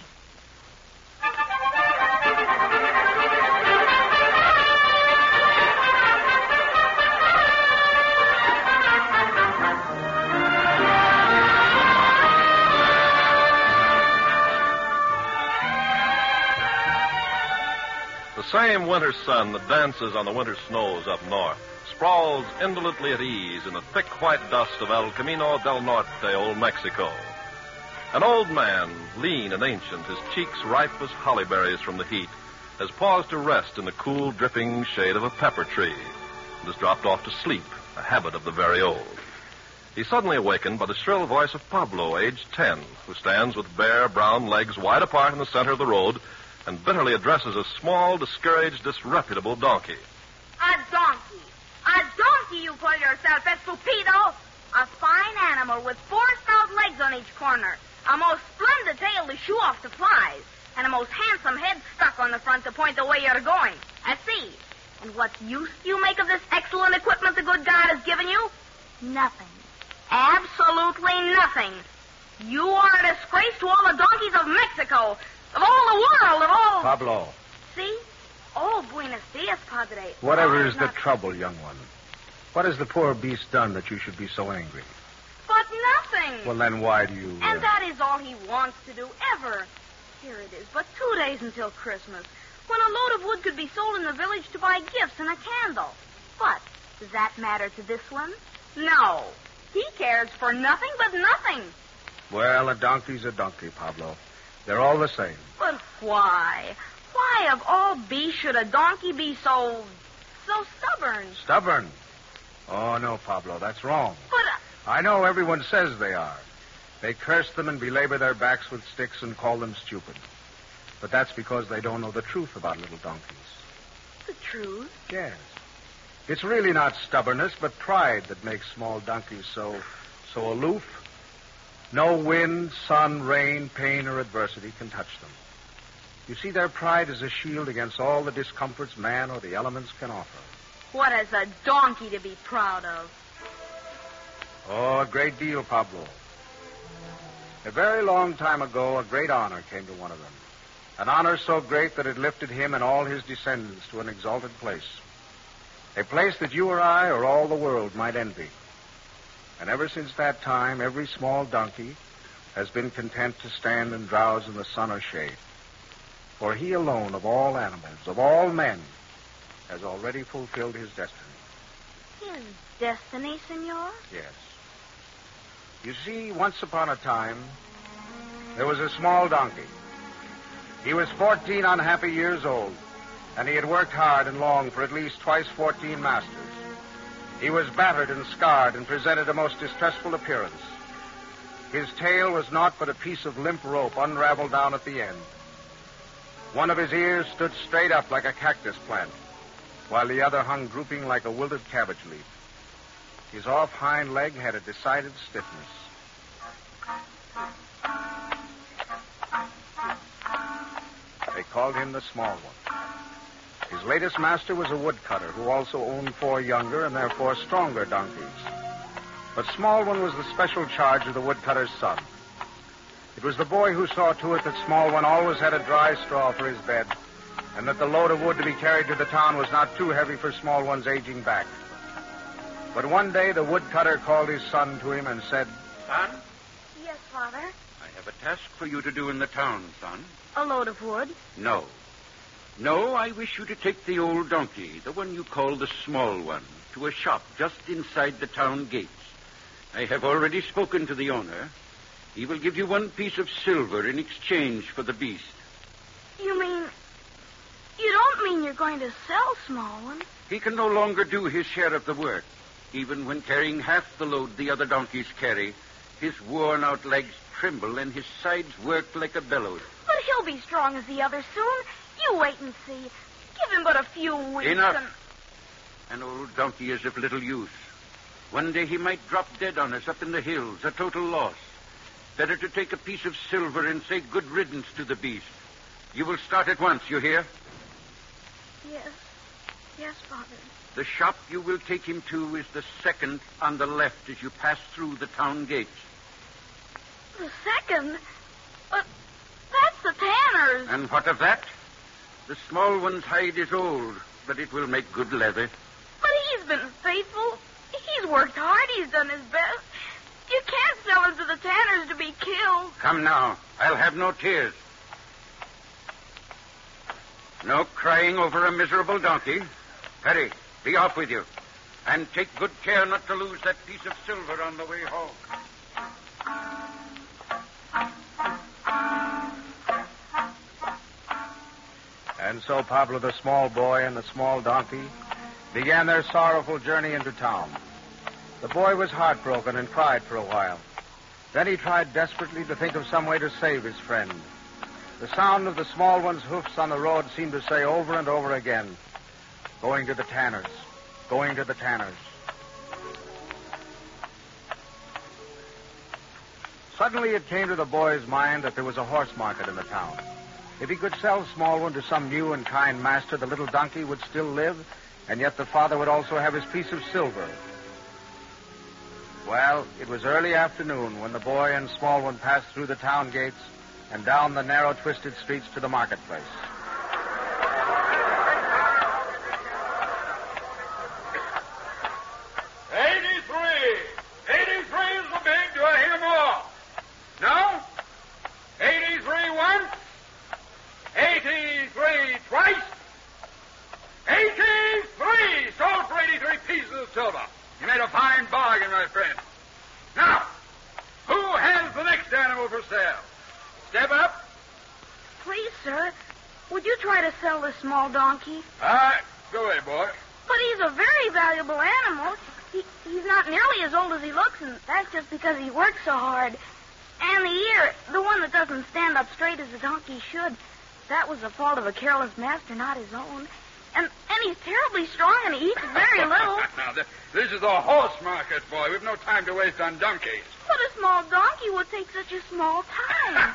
The same winter sun that dances on the winter snows up north sprawls indolently at ease in the thick white dust of El Camino del Norte, Old Mexico. An old man, lean and ancient, his cheeks ripe as holly berries from the heat, has paused to rest in the cool, dripping shade of a pepper tree and has dropped off to sleep, a habit of the very old. He's suddenly awakened by the shrill voice of Pablo, aged 10, who stands with bare, brown legs wide apart in the center of the road and bitterly addresses a small, discouraged, disreputable donkey.
A donkey! A donkey, you call yourself, estupido! A fine animal with 4 stout legs on each corner, a most splendid tail to shoo off the flies, and a most handsome head stuck on the front to point the way you're going. I see. And what use do you make of this excellent equipment the good God has given you? Nothing. Absolutely nothing. You are a disgrace to all the donkeys of Mexico, of all the world, of all...
Pablo.
See? Oh, buenos dias, Padre.
Whatever is the trouble, young one? What has the poor beast done that you should be so angry?
But nothing.
Well, then why do you...
And that is all he wants to do, ever. Here it is, but 2 days until Christmas, when a load of wood could be sold in the village to buy gifts and a candle. But does that matter to this one? No. He cares for nothing but nothing.
Well, a donkey's a donkey, Pablo. They're all the same.
But why? Why, of all beasts, should a donkey be so stubborn?
Stubborn? Oh, no, Pablo, that's wrong.
But...
I know everyone says they are. They curse them and belabor their backs with sticks and call them stupid. But that's because they don't know the truth about little donkeys.
The truth?
Yes. It's really not stubbornness, but pride that makes small donkeys so aloof. No wind, sun, rain, pain, or adversity can touch them. You see, their pride is a shield against all the discomforts man or the elements can offer.
What has a donkey to be proud of?
Oh, a great deal, Pablo. A very long time ago, a great honor came to one of them. An honor so great that it lifted him and all his descendants to an exalted place. A place that you or I or all the world might envy. And ever since that time, every small donkey has been content to stand and drowse in the sun or shade. For he alone of all animals, of all men, has already fulfilled his destiny.
His destiny, senor?
Yes. You see, once upon a time, there was a small donkey. He was 14 unhappy years old, and he had worked hard and long for at least twice 14 masters. He was battered and scarred and presented a most distressful appearance. His tail was naught but a piece of limp rope unraveled down at the end. One of his ears stood straight up like a cactus plant, while the other hung drooping like a wilted cabbage leaf. His off hind leg had a decided stiffness. They called him the Small One. His latest master was a woodcutter who also owned 4 younger and therefore stronger donkeys. But Small One was the special charge of the woodcutter's son. It was the boy who saw to it that Small One always had a dry straw for his bed, and that the load of wood to be carried to the town was not too heavy for Small One's aging back. But one day the woodcutter called his son to him and said,
Son,
Yes, Father.
I have a task for you to do in the town, son.
A load of wood.
No. No, I wish you to take the old donkey, the one you call the Small One, to a shop just inside the town gates. I have already spoken to the owner. He will give you 1 piece of silver in exchange for the beast.
You don't mean you're going to sell Small One?
He can no longer do his share of the work. Even when carrying half the load the other donkeys carry, his worn-out legs tremble and his sides work like a bellows.
But he'll be strong as the others soon. You wait and see. Give him but a few weeks.
Enough. An old donkey is of little use. One day he might drop dead on us up in the hills, a total loss. Better to take a piece of silver and say good riddance to the beast. You will start at once, you hear?
Yes. Yes, Father.
The shop you will take him to is the second on the left as you pass through the town gates.
The second? But that's the tanner's.
And what of that? The Small One's hide is old, but it will make good leather.
But he's been faithful. He's worked hard. He's done his best. You can't sell him to the tanners to be killed.
Come now. I'll have no tears. No crying over a miserable donkey. Hurry, be off with you. And take good care not to lose that piece of silver on the way home.
And so Pablo the small boy and the small donkey began their sorrowful journey into town. The boy was heartbroken and cried for a while. Then he tried desperately to think of some way to save his friend. The sound of the small one's hoofs on the road seemed to say over and over again, "Going to the tanners, going to the tanners." Suddenly it came to the boy's mind that there was a horse market in the town. If he could sell Small One to some new and kind master, the little donkey would still live, and yet the father would also have his piece of silver. Well, it was early afternoon when the boy and Small One passed through the town gates and down the narrow, twisted streets to the marketplace.
No? 83 once? 83 twice? 83! Sold for 83 pieces of silver. You made a fine bargain, my friend. Now, who has the next animal for sale? Step up.
Please, sir, would you try to sell this small donkey?
All right, go away, boy.
But he's a very valuable animal. He's not nearly as old as he looks, and that's just because he works so hard. And the ear, the one that doesn't stand up straight as a donkey should, that was the fault of a careless master, not his own. And he's terribly strong, and he eats very little.
Now, this is a horse market, boy. We've no time to waste on donkeys.
But a small donkey would take such a small time.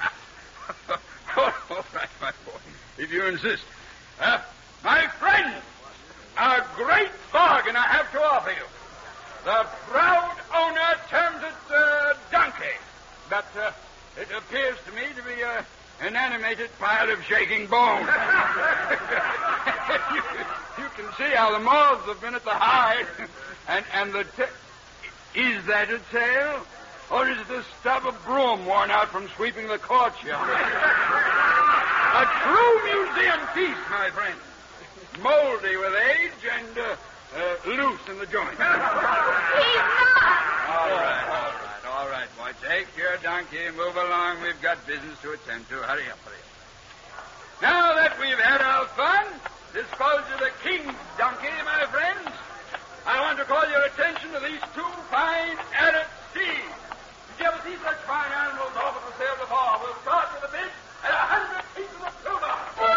All right, my boy, if you insist. My friend, a great bargain I have to offer you. The proud owner terms it donkey. But it appears to me to be an animated pile of shaking bones. you can see how the moths have been at the hide. And the is that a tail? Or is it the stub of broom worn out from sweeping the courtyard? A true museum piece, my friend. Moldy with age and loose in the joint.
He's not.
All right, boy. Take your donkey and move along. We've got business to attend to. Hurry up. Now that we've had our fun, dispose of the king's donkey, my friends.
I want to call your attention to these two fine Arab steeds. Did you ever see such fine animals offered for sale before? We'll start with a bid at 100 pieces of silver.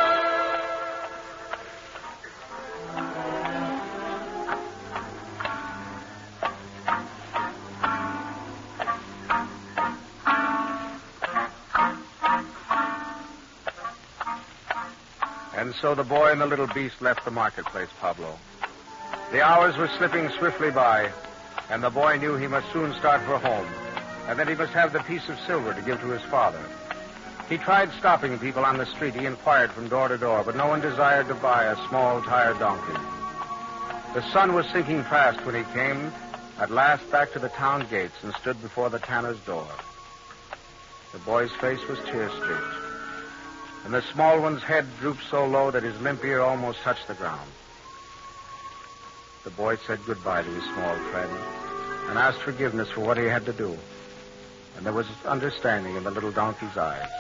And so the boy and the little beast left the marketplace, Pablo. The hours were slipping swiftly by, and the boy knew he must soon start for home, and that he must have the piece of silver to give to his father. He tried stopping people on the street. He inquired from door to door, but no one desired to buy a small, tired donkey. The sun was sinking fast when he came, at last, back to the town gates and stood before the tanner's door. The boy's face was tear-streaked, and the small one's head drooped so low that his limp ear almost touched the ground. The boy said goodbye to his small friend and asked forgiveness for what he had to do. And there was understanding in the little donkey's eyes.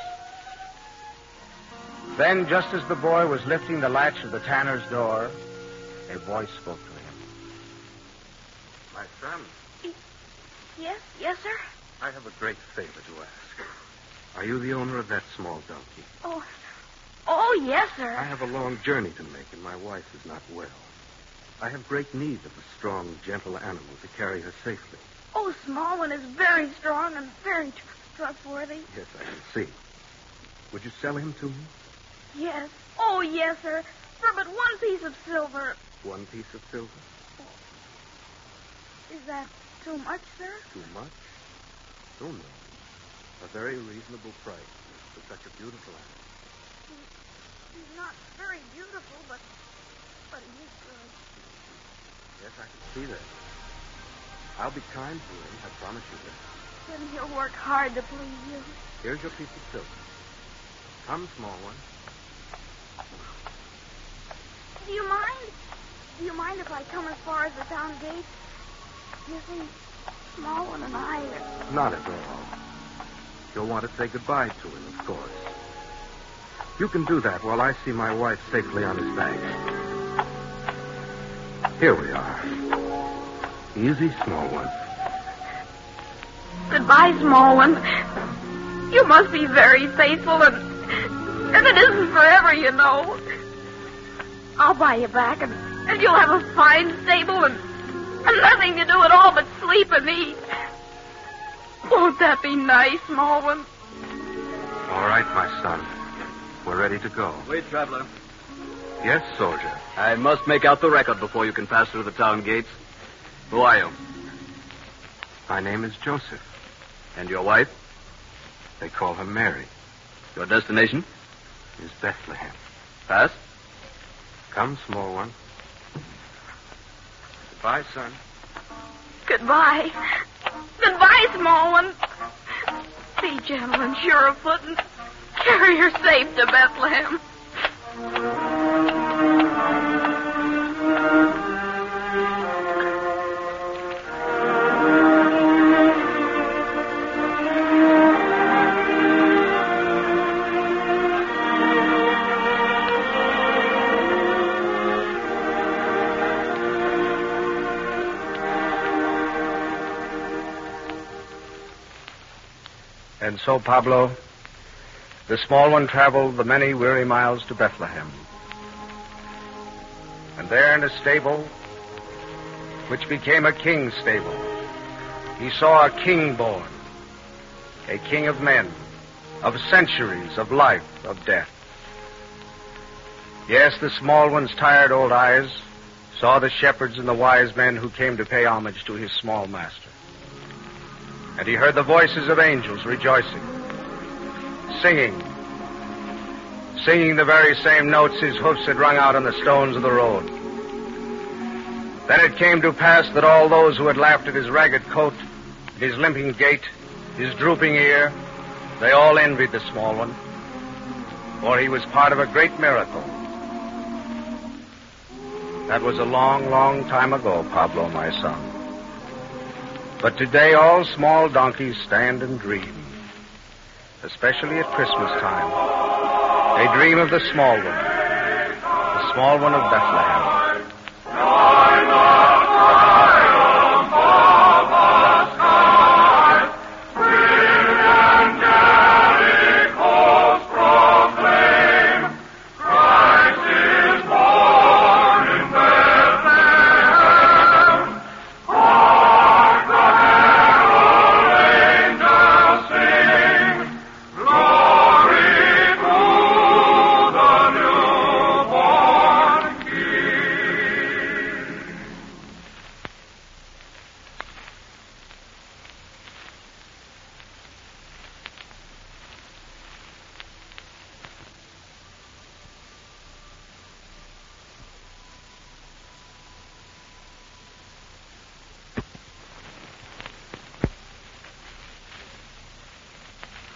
Then, just as the boy was lifting the latch of the tanner's door, a voice spoke to him.
My son,
Yes, sir?
I have a great favor to ask. Are you the owner of that small donkey?
Oh, yes, sir.
I have a long journey to make, and my wife is not well. I have great need of a strong, gentle animal to carry her safely.
Oh, small one is very strong and very trustworthy.
Yes, I can see. Would you sell him to me?
Yes. Oh, yes, sir. For but one piece of silver.
1 piece of silver?
Is that too much, sir?
Too much? Oh, no. A very reasonable price for such a beautiful animal.
He's not very beautiful, but he is good.
Yes, I can see that. I'll be kind to him, I promise you that.
Then he'll work hard to please you.
Here's your piece of silver. Come, small one.
Do you mind? Do you mind if I come as far as the town gate? You see, small one and I are...
Not at all. You'll want to say goodbye to him, of course. You can do that while I see my wife safely on his back. Here we are. Easy, small one.
Goodbye, small one. You must be very faithful, and it isn't forever, you know. I'll buy you back, and you'll have a fine stable and nothing to do at all but sleep and eat. Won't that be nice, small one?
All right, my son. We're ready to go.
Wait, traveler.
Yes, soldier.
I must make out the record before you can pass through the town gates. Who are you?
My name is Joseph.
And your wife?
They call her Mary.
Your destination?
Is Bethlehem.
Pass?
Come, small one. Goodbye, son.
Goodbye. Goodbye, small one. Be gentle and sure of foot and carry her safe to Bethlehem.
And so, Pablo, the small one traveled the many weary miles to Bethlehem. And there in a stable, which became a king's stable, he saw a king born, a king of men, of centuries, of life, of death. Yes, the small one's tired old eyes saw the shepherds and the wise men who came to pay homage to his small master. And he heard the voices of angels rejoicing, singing the very same notes his hoofs had rung out on the stones of the road. Then it came to pass that all those who had laughed at his ragged coat, at his limping gait, his drooping ear, they all envied the small one, for he was part of a great miracle. That was a long, long time ago, Pablo, my son. But today all small donkeys stand and dream, especially at Christmas time. They dream of the small one of Bethlehem.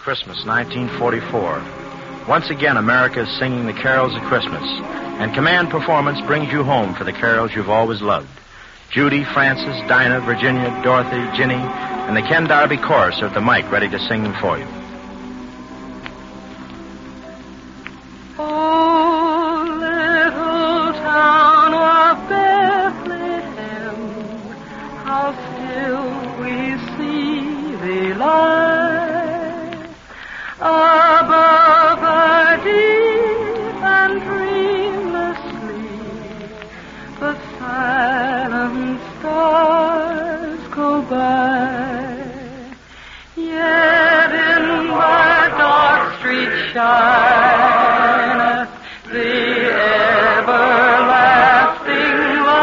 Christmas, 1944. Once again, America is singing the carols of Christmas, and Command Performance brings you home for the carols you've always loved. Judy, Frances, Dinah, Virginia, Dorothy, Ginny, and the Ken Darby Chorus are at the mic ready to sing them for you.
Oh, little town of Bethlehem, how still we see thee lie above a deep and dreamless sleep. The silent stars go by, yet in the dark street shineth the everlasting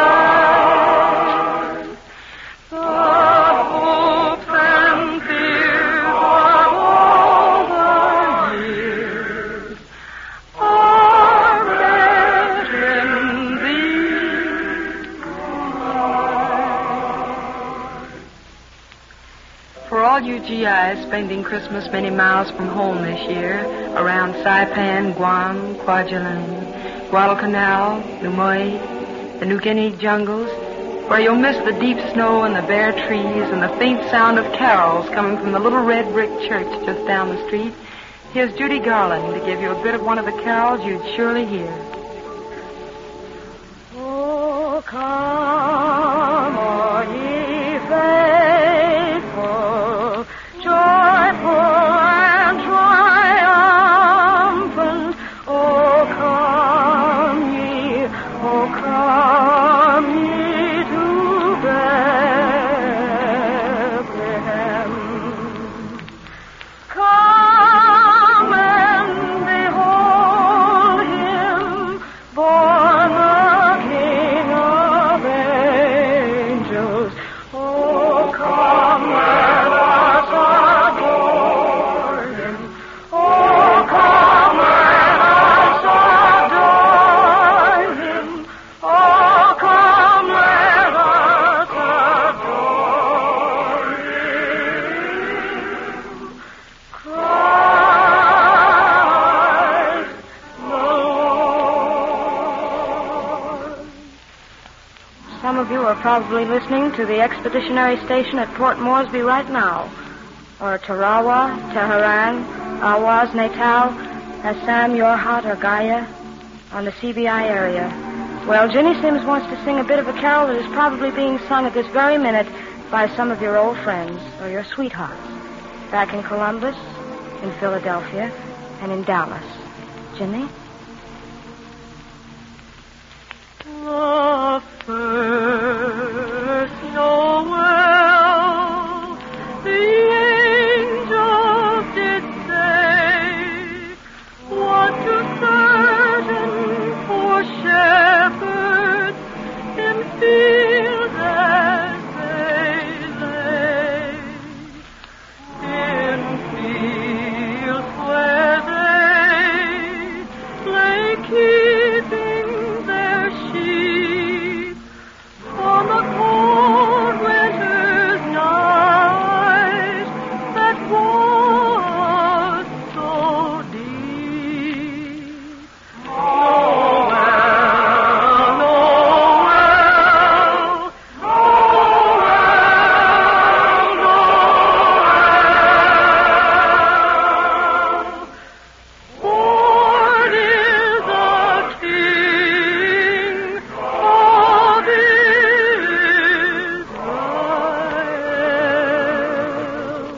light. The hopes and fears of all the years are read in thee. For all you GIs spending Christmas many miles from home this year, around Saipan, Guam, Kwajalein, Guadalcanal, Nimoy, the New Guinea jungles, where you'll miss the deep snow and the bare trees and the faint sound of carols coming from the little red brick church just down the street, here's Judy Garland to give you a bit of one of the carols you'd surely hear. Oh, come, all ye faithful, joyful and triumphant. Oh, come ye to Bethlehem. Come and behold him, born the King of angels. Oh, come, let us adore him. Oh, come, let us adore him. Oh, come, let us adore him. Christ the Lord. Some of you are probably listening to the expeditionary station at Port Moresby right now, or Tarawa, Tehran, Awaz, Natal, Assam, Yorhat, or Gaya, on the CBI area. Well, Ginny Sims wants to sing a bit of a carol that is probably being sung at this very minute by some of your old friends or your sweethearts back in Columbus, in Philadelphia, and in Dallas. Ginny? The first Noel, the angels did say, what to certain for shepherds in fields as they lay, in fields where they lay keeping their sheep from the cold winter's night that was so deep. Noel, Noel, Noel, Noel. Born is a King of Israel.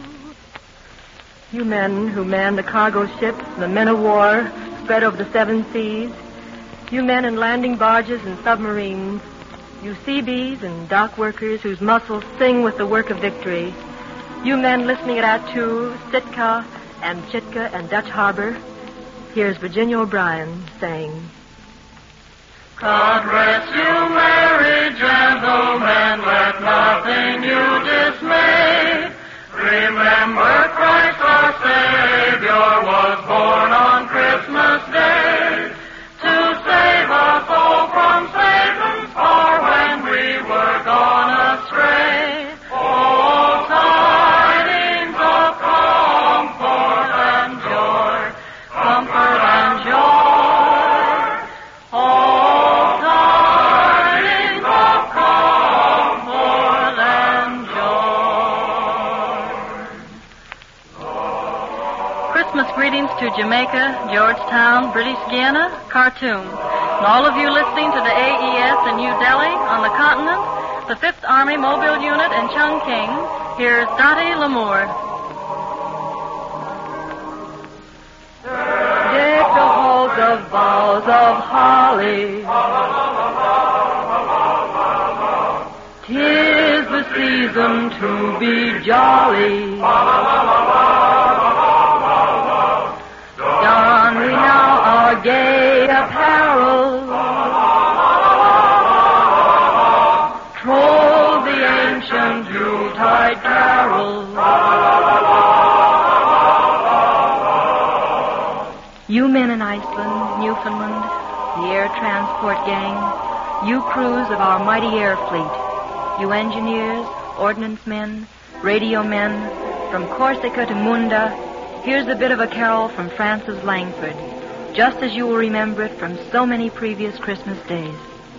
You men who man the cargo ships, the men of war spread over the seven seas, you men in landing barges and submarines, you sea bees and dock workers whose muscles sing with the work of victory, you men listening at Attu, Sitka, and Chitka, and Dutch Harbor, here's Virginia O'Brien saying, God rest you, merry gentlemen, let nothing you dismay. Remember Christ our Savior was born on Christmas Day to save us all from Satan's power when we were gone astray. Oh, tidings of comfort. greetings to Jamaica, Georgetown, British Guiana, Khartoum, and all of you listening to the AES in New Delhi on the continent, the 5th Army Mobile Unit in Chungking. Here's Dottie Lamour.
Deck the halls of boughs of holly. 'Tis the season to be jolly. Don we now our gay apparel. Troll the ancient Yuletide carol.
You men in Iceland, Newfoundland, the air transport gang, you crews of our mighty air fleet, you engineers, ordnance men, radio men, from Corsica to Munda, here's a bit of a carol from Francis Langford, just as you will remember it from so many previous Christmas days.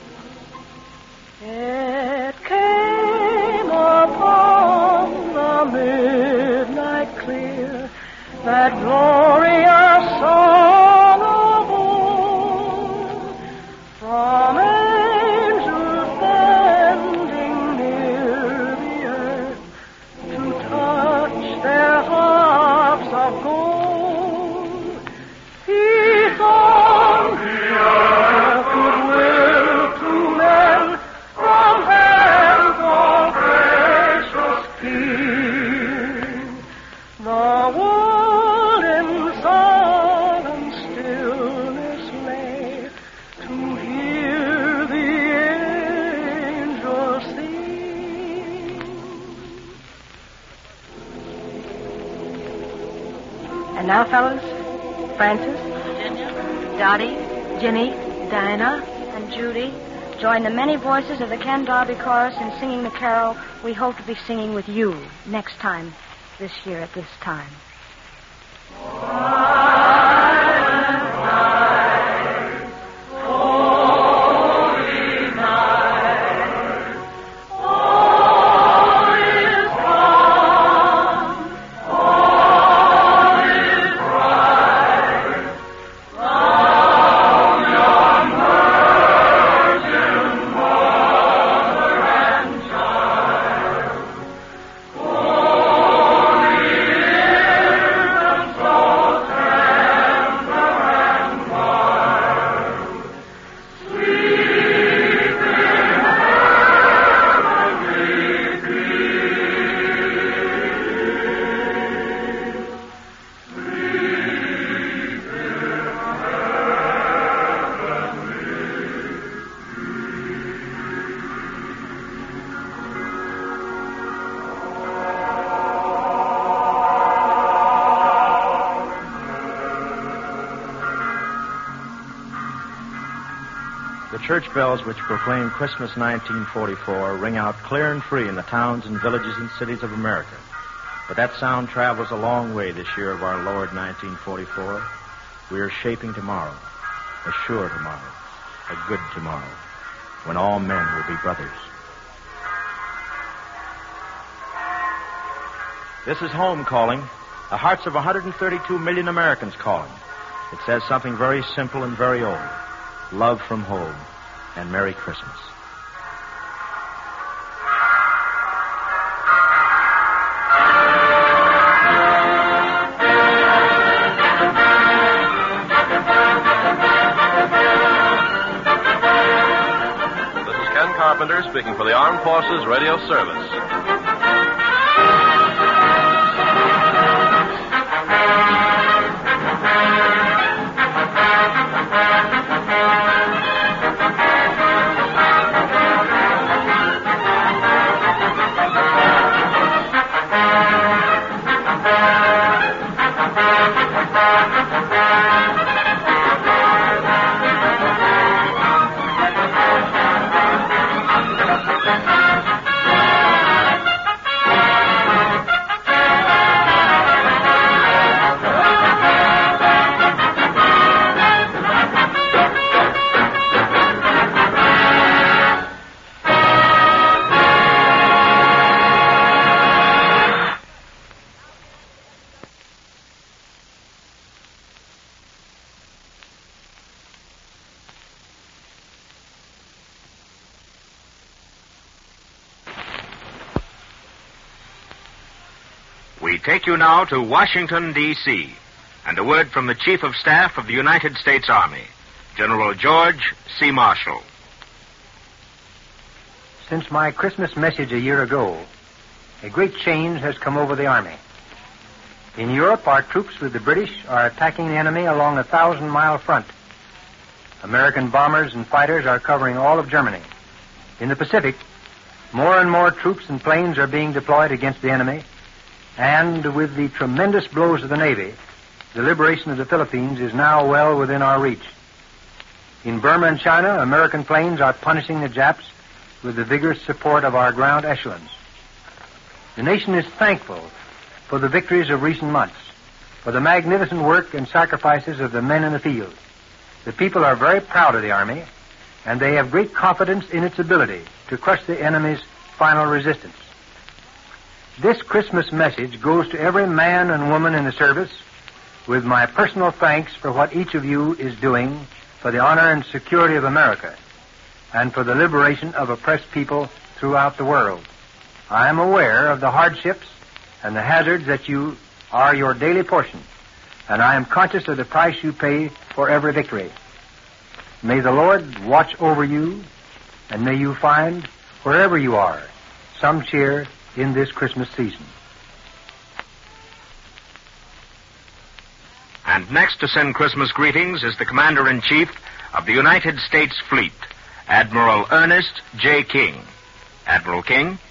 It came upon the midnight clear, that glorious song of old, from angels bending near the earth to touch their harps of gold. Peace on the earth, goodwill to men, from heaven's all gracious King. The world in solemn stillness lay to hear the angels sing.
And now, fellas, Francis, Dottie, Ginny, Dinah, and Judy join the many voices of the Ken Darby Chorus in singing the carol we hope to be singing with you next time this year at this time.
The church bells which proclaim Christmas 1944 ring out clear and free in the towns and villages and cities of America. But that sound travels a long way this year of our Lord 1944. We are shaping tomorrow, a sure tomorrow, a good tomorrow, when all men will be brothers. This is home calling, the hearts of 132 million Americans calling. It says something very simple and very old. Love from home, and Merry Christmas.
This is Ken Carpenter speaking for the Armed Forces Radio Service.
We take you now to Washington, D.C., and a word from the Chief of Staff of the United States Army, General George C. Marshall.
Since my Christmas message a year ago, a great change has come over the Army. In Europe, our troops with the British are attacking the enemy along a 1,000-mile front. American bombers and fighters are covering all of Germany. In the Pacific, more and more troops and planes are being deployed against the enemy, and with the tremendous blows of the Navy, the liberation of the Philippines is now well within our reach. In Burma and China, American planes are punishing the Japs with the vigorous support of our ground echelons. The nation is thankful for the victories of recent months, for the magnificent work and sacrifices of the men in the field. The people are very proud of the Army, and they have great confidence in its ability to crush the enemy's final resistance. This Christmas message goes to every man and woman in the service with my personal thanks for what each of you is doing for the honor and security of America and for the liberation of oppressed people throughout the world. I am aware of the hardships and the hazards that you are your daily portion, and I am conscious of the price you pay for every victory. May the Lord watch over you, and may you find, wherever you are, some cheer in this Christmas season.
And next to send Christmas greetings is the Commander-in-Chief of the United States Fleet, Admiral Ernest J. King. Admiral King.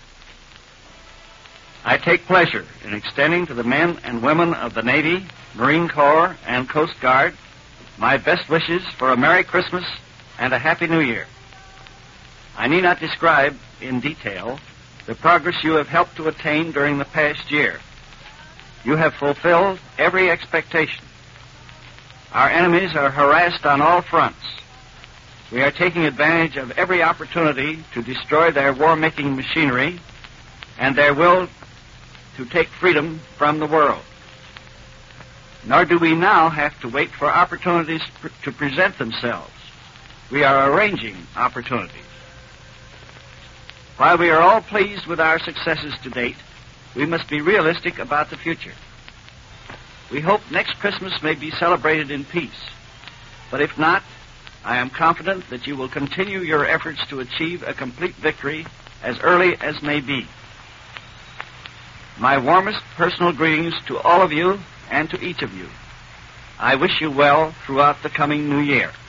I take pleasure in extending to the men and women of the Navy, Marine Corps, and Coast Guard my best wishes for a Merry Christmas and a Happy New Year. I need not describe in detail the progress you have helped to attain during the past year. You have fulfilled every expectation. Our enemies are harassed on all fronts. We are taking advantage of every opportunity to destroy their war-making machinery and their will to take freedom from the world. Nor do we now have to wait for opportunities to present themselves. We are arranging opportunities. While we are all pleased with our successes to date, we must be realistic about the future. We hope next Christmas may be celebrated in peace. But if not, I am confident that you will continue your efforts to achieve a complete victory as early as may be. My warmest personal greetings to all of you and to each of you. I wish you well throughout the coming new year.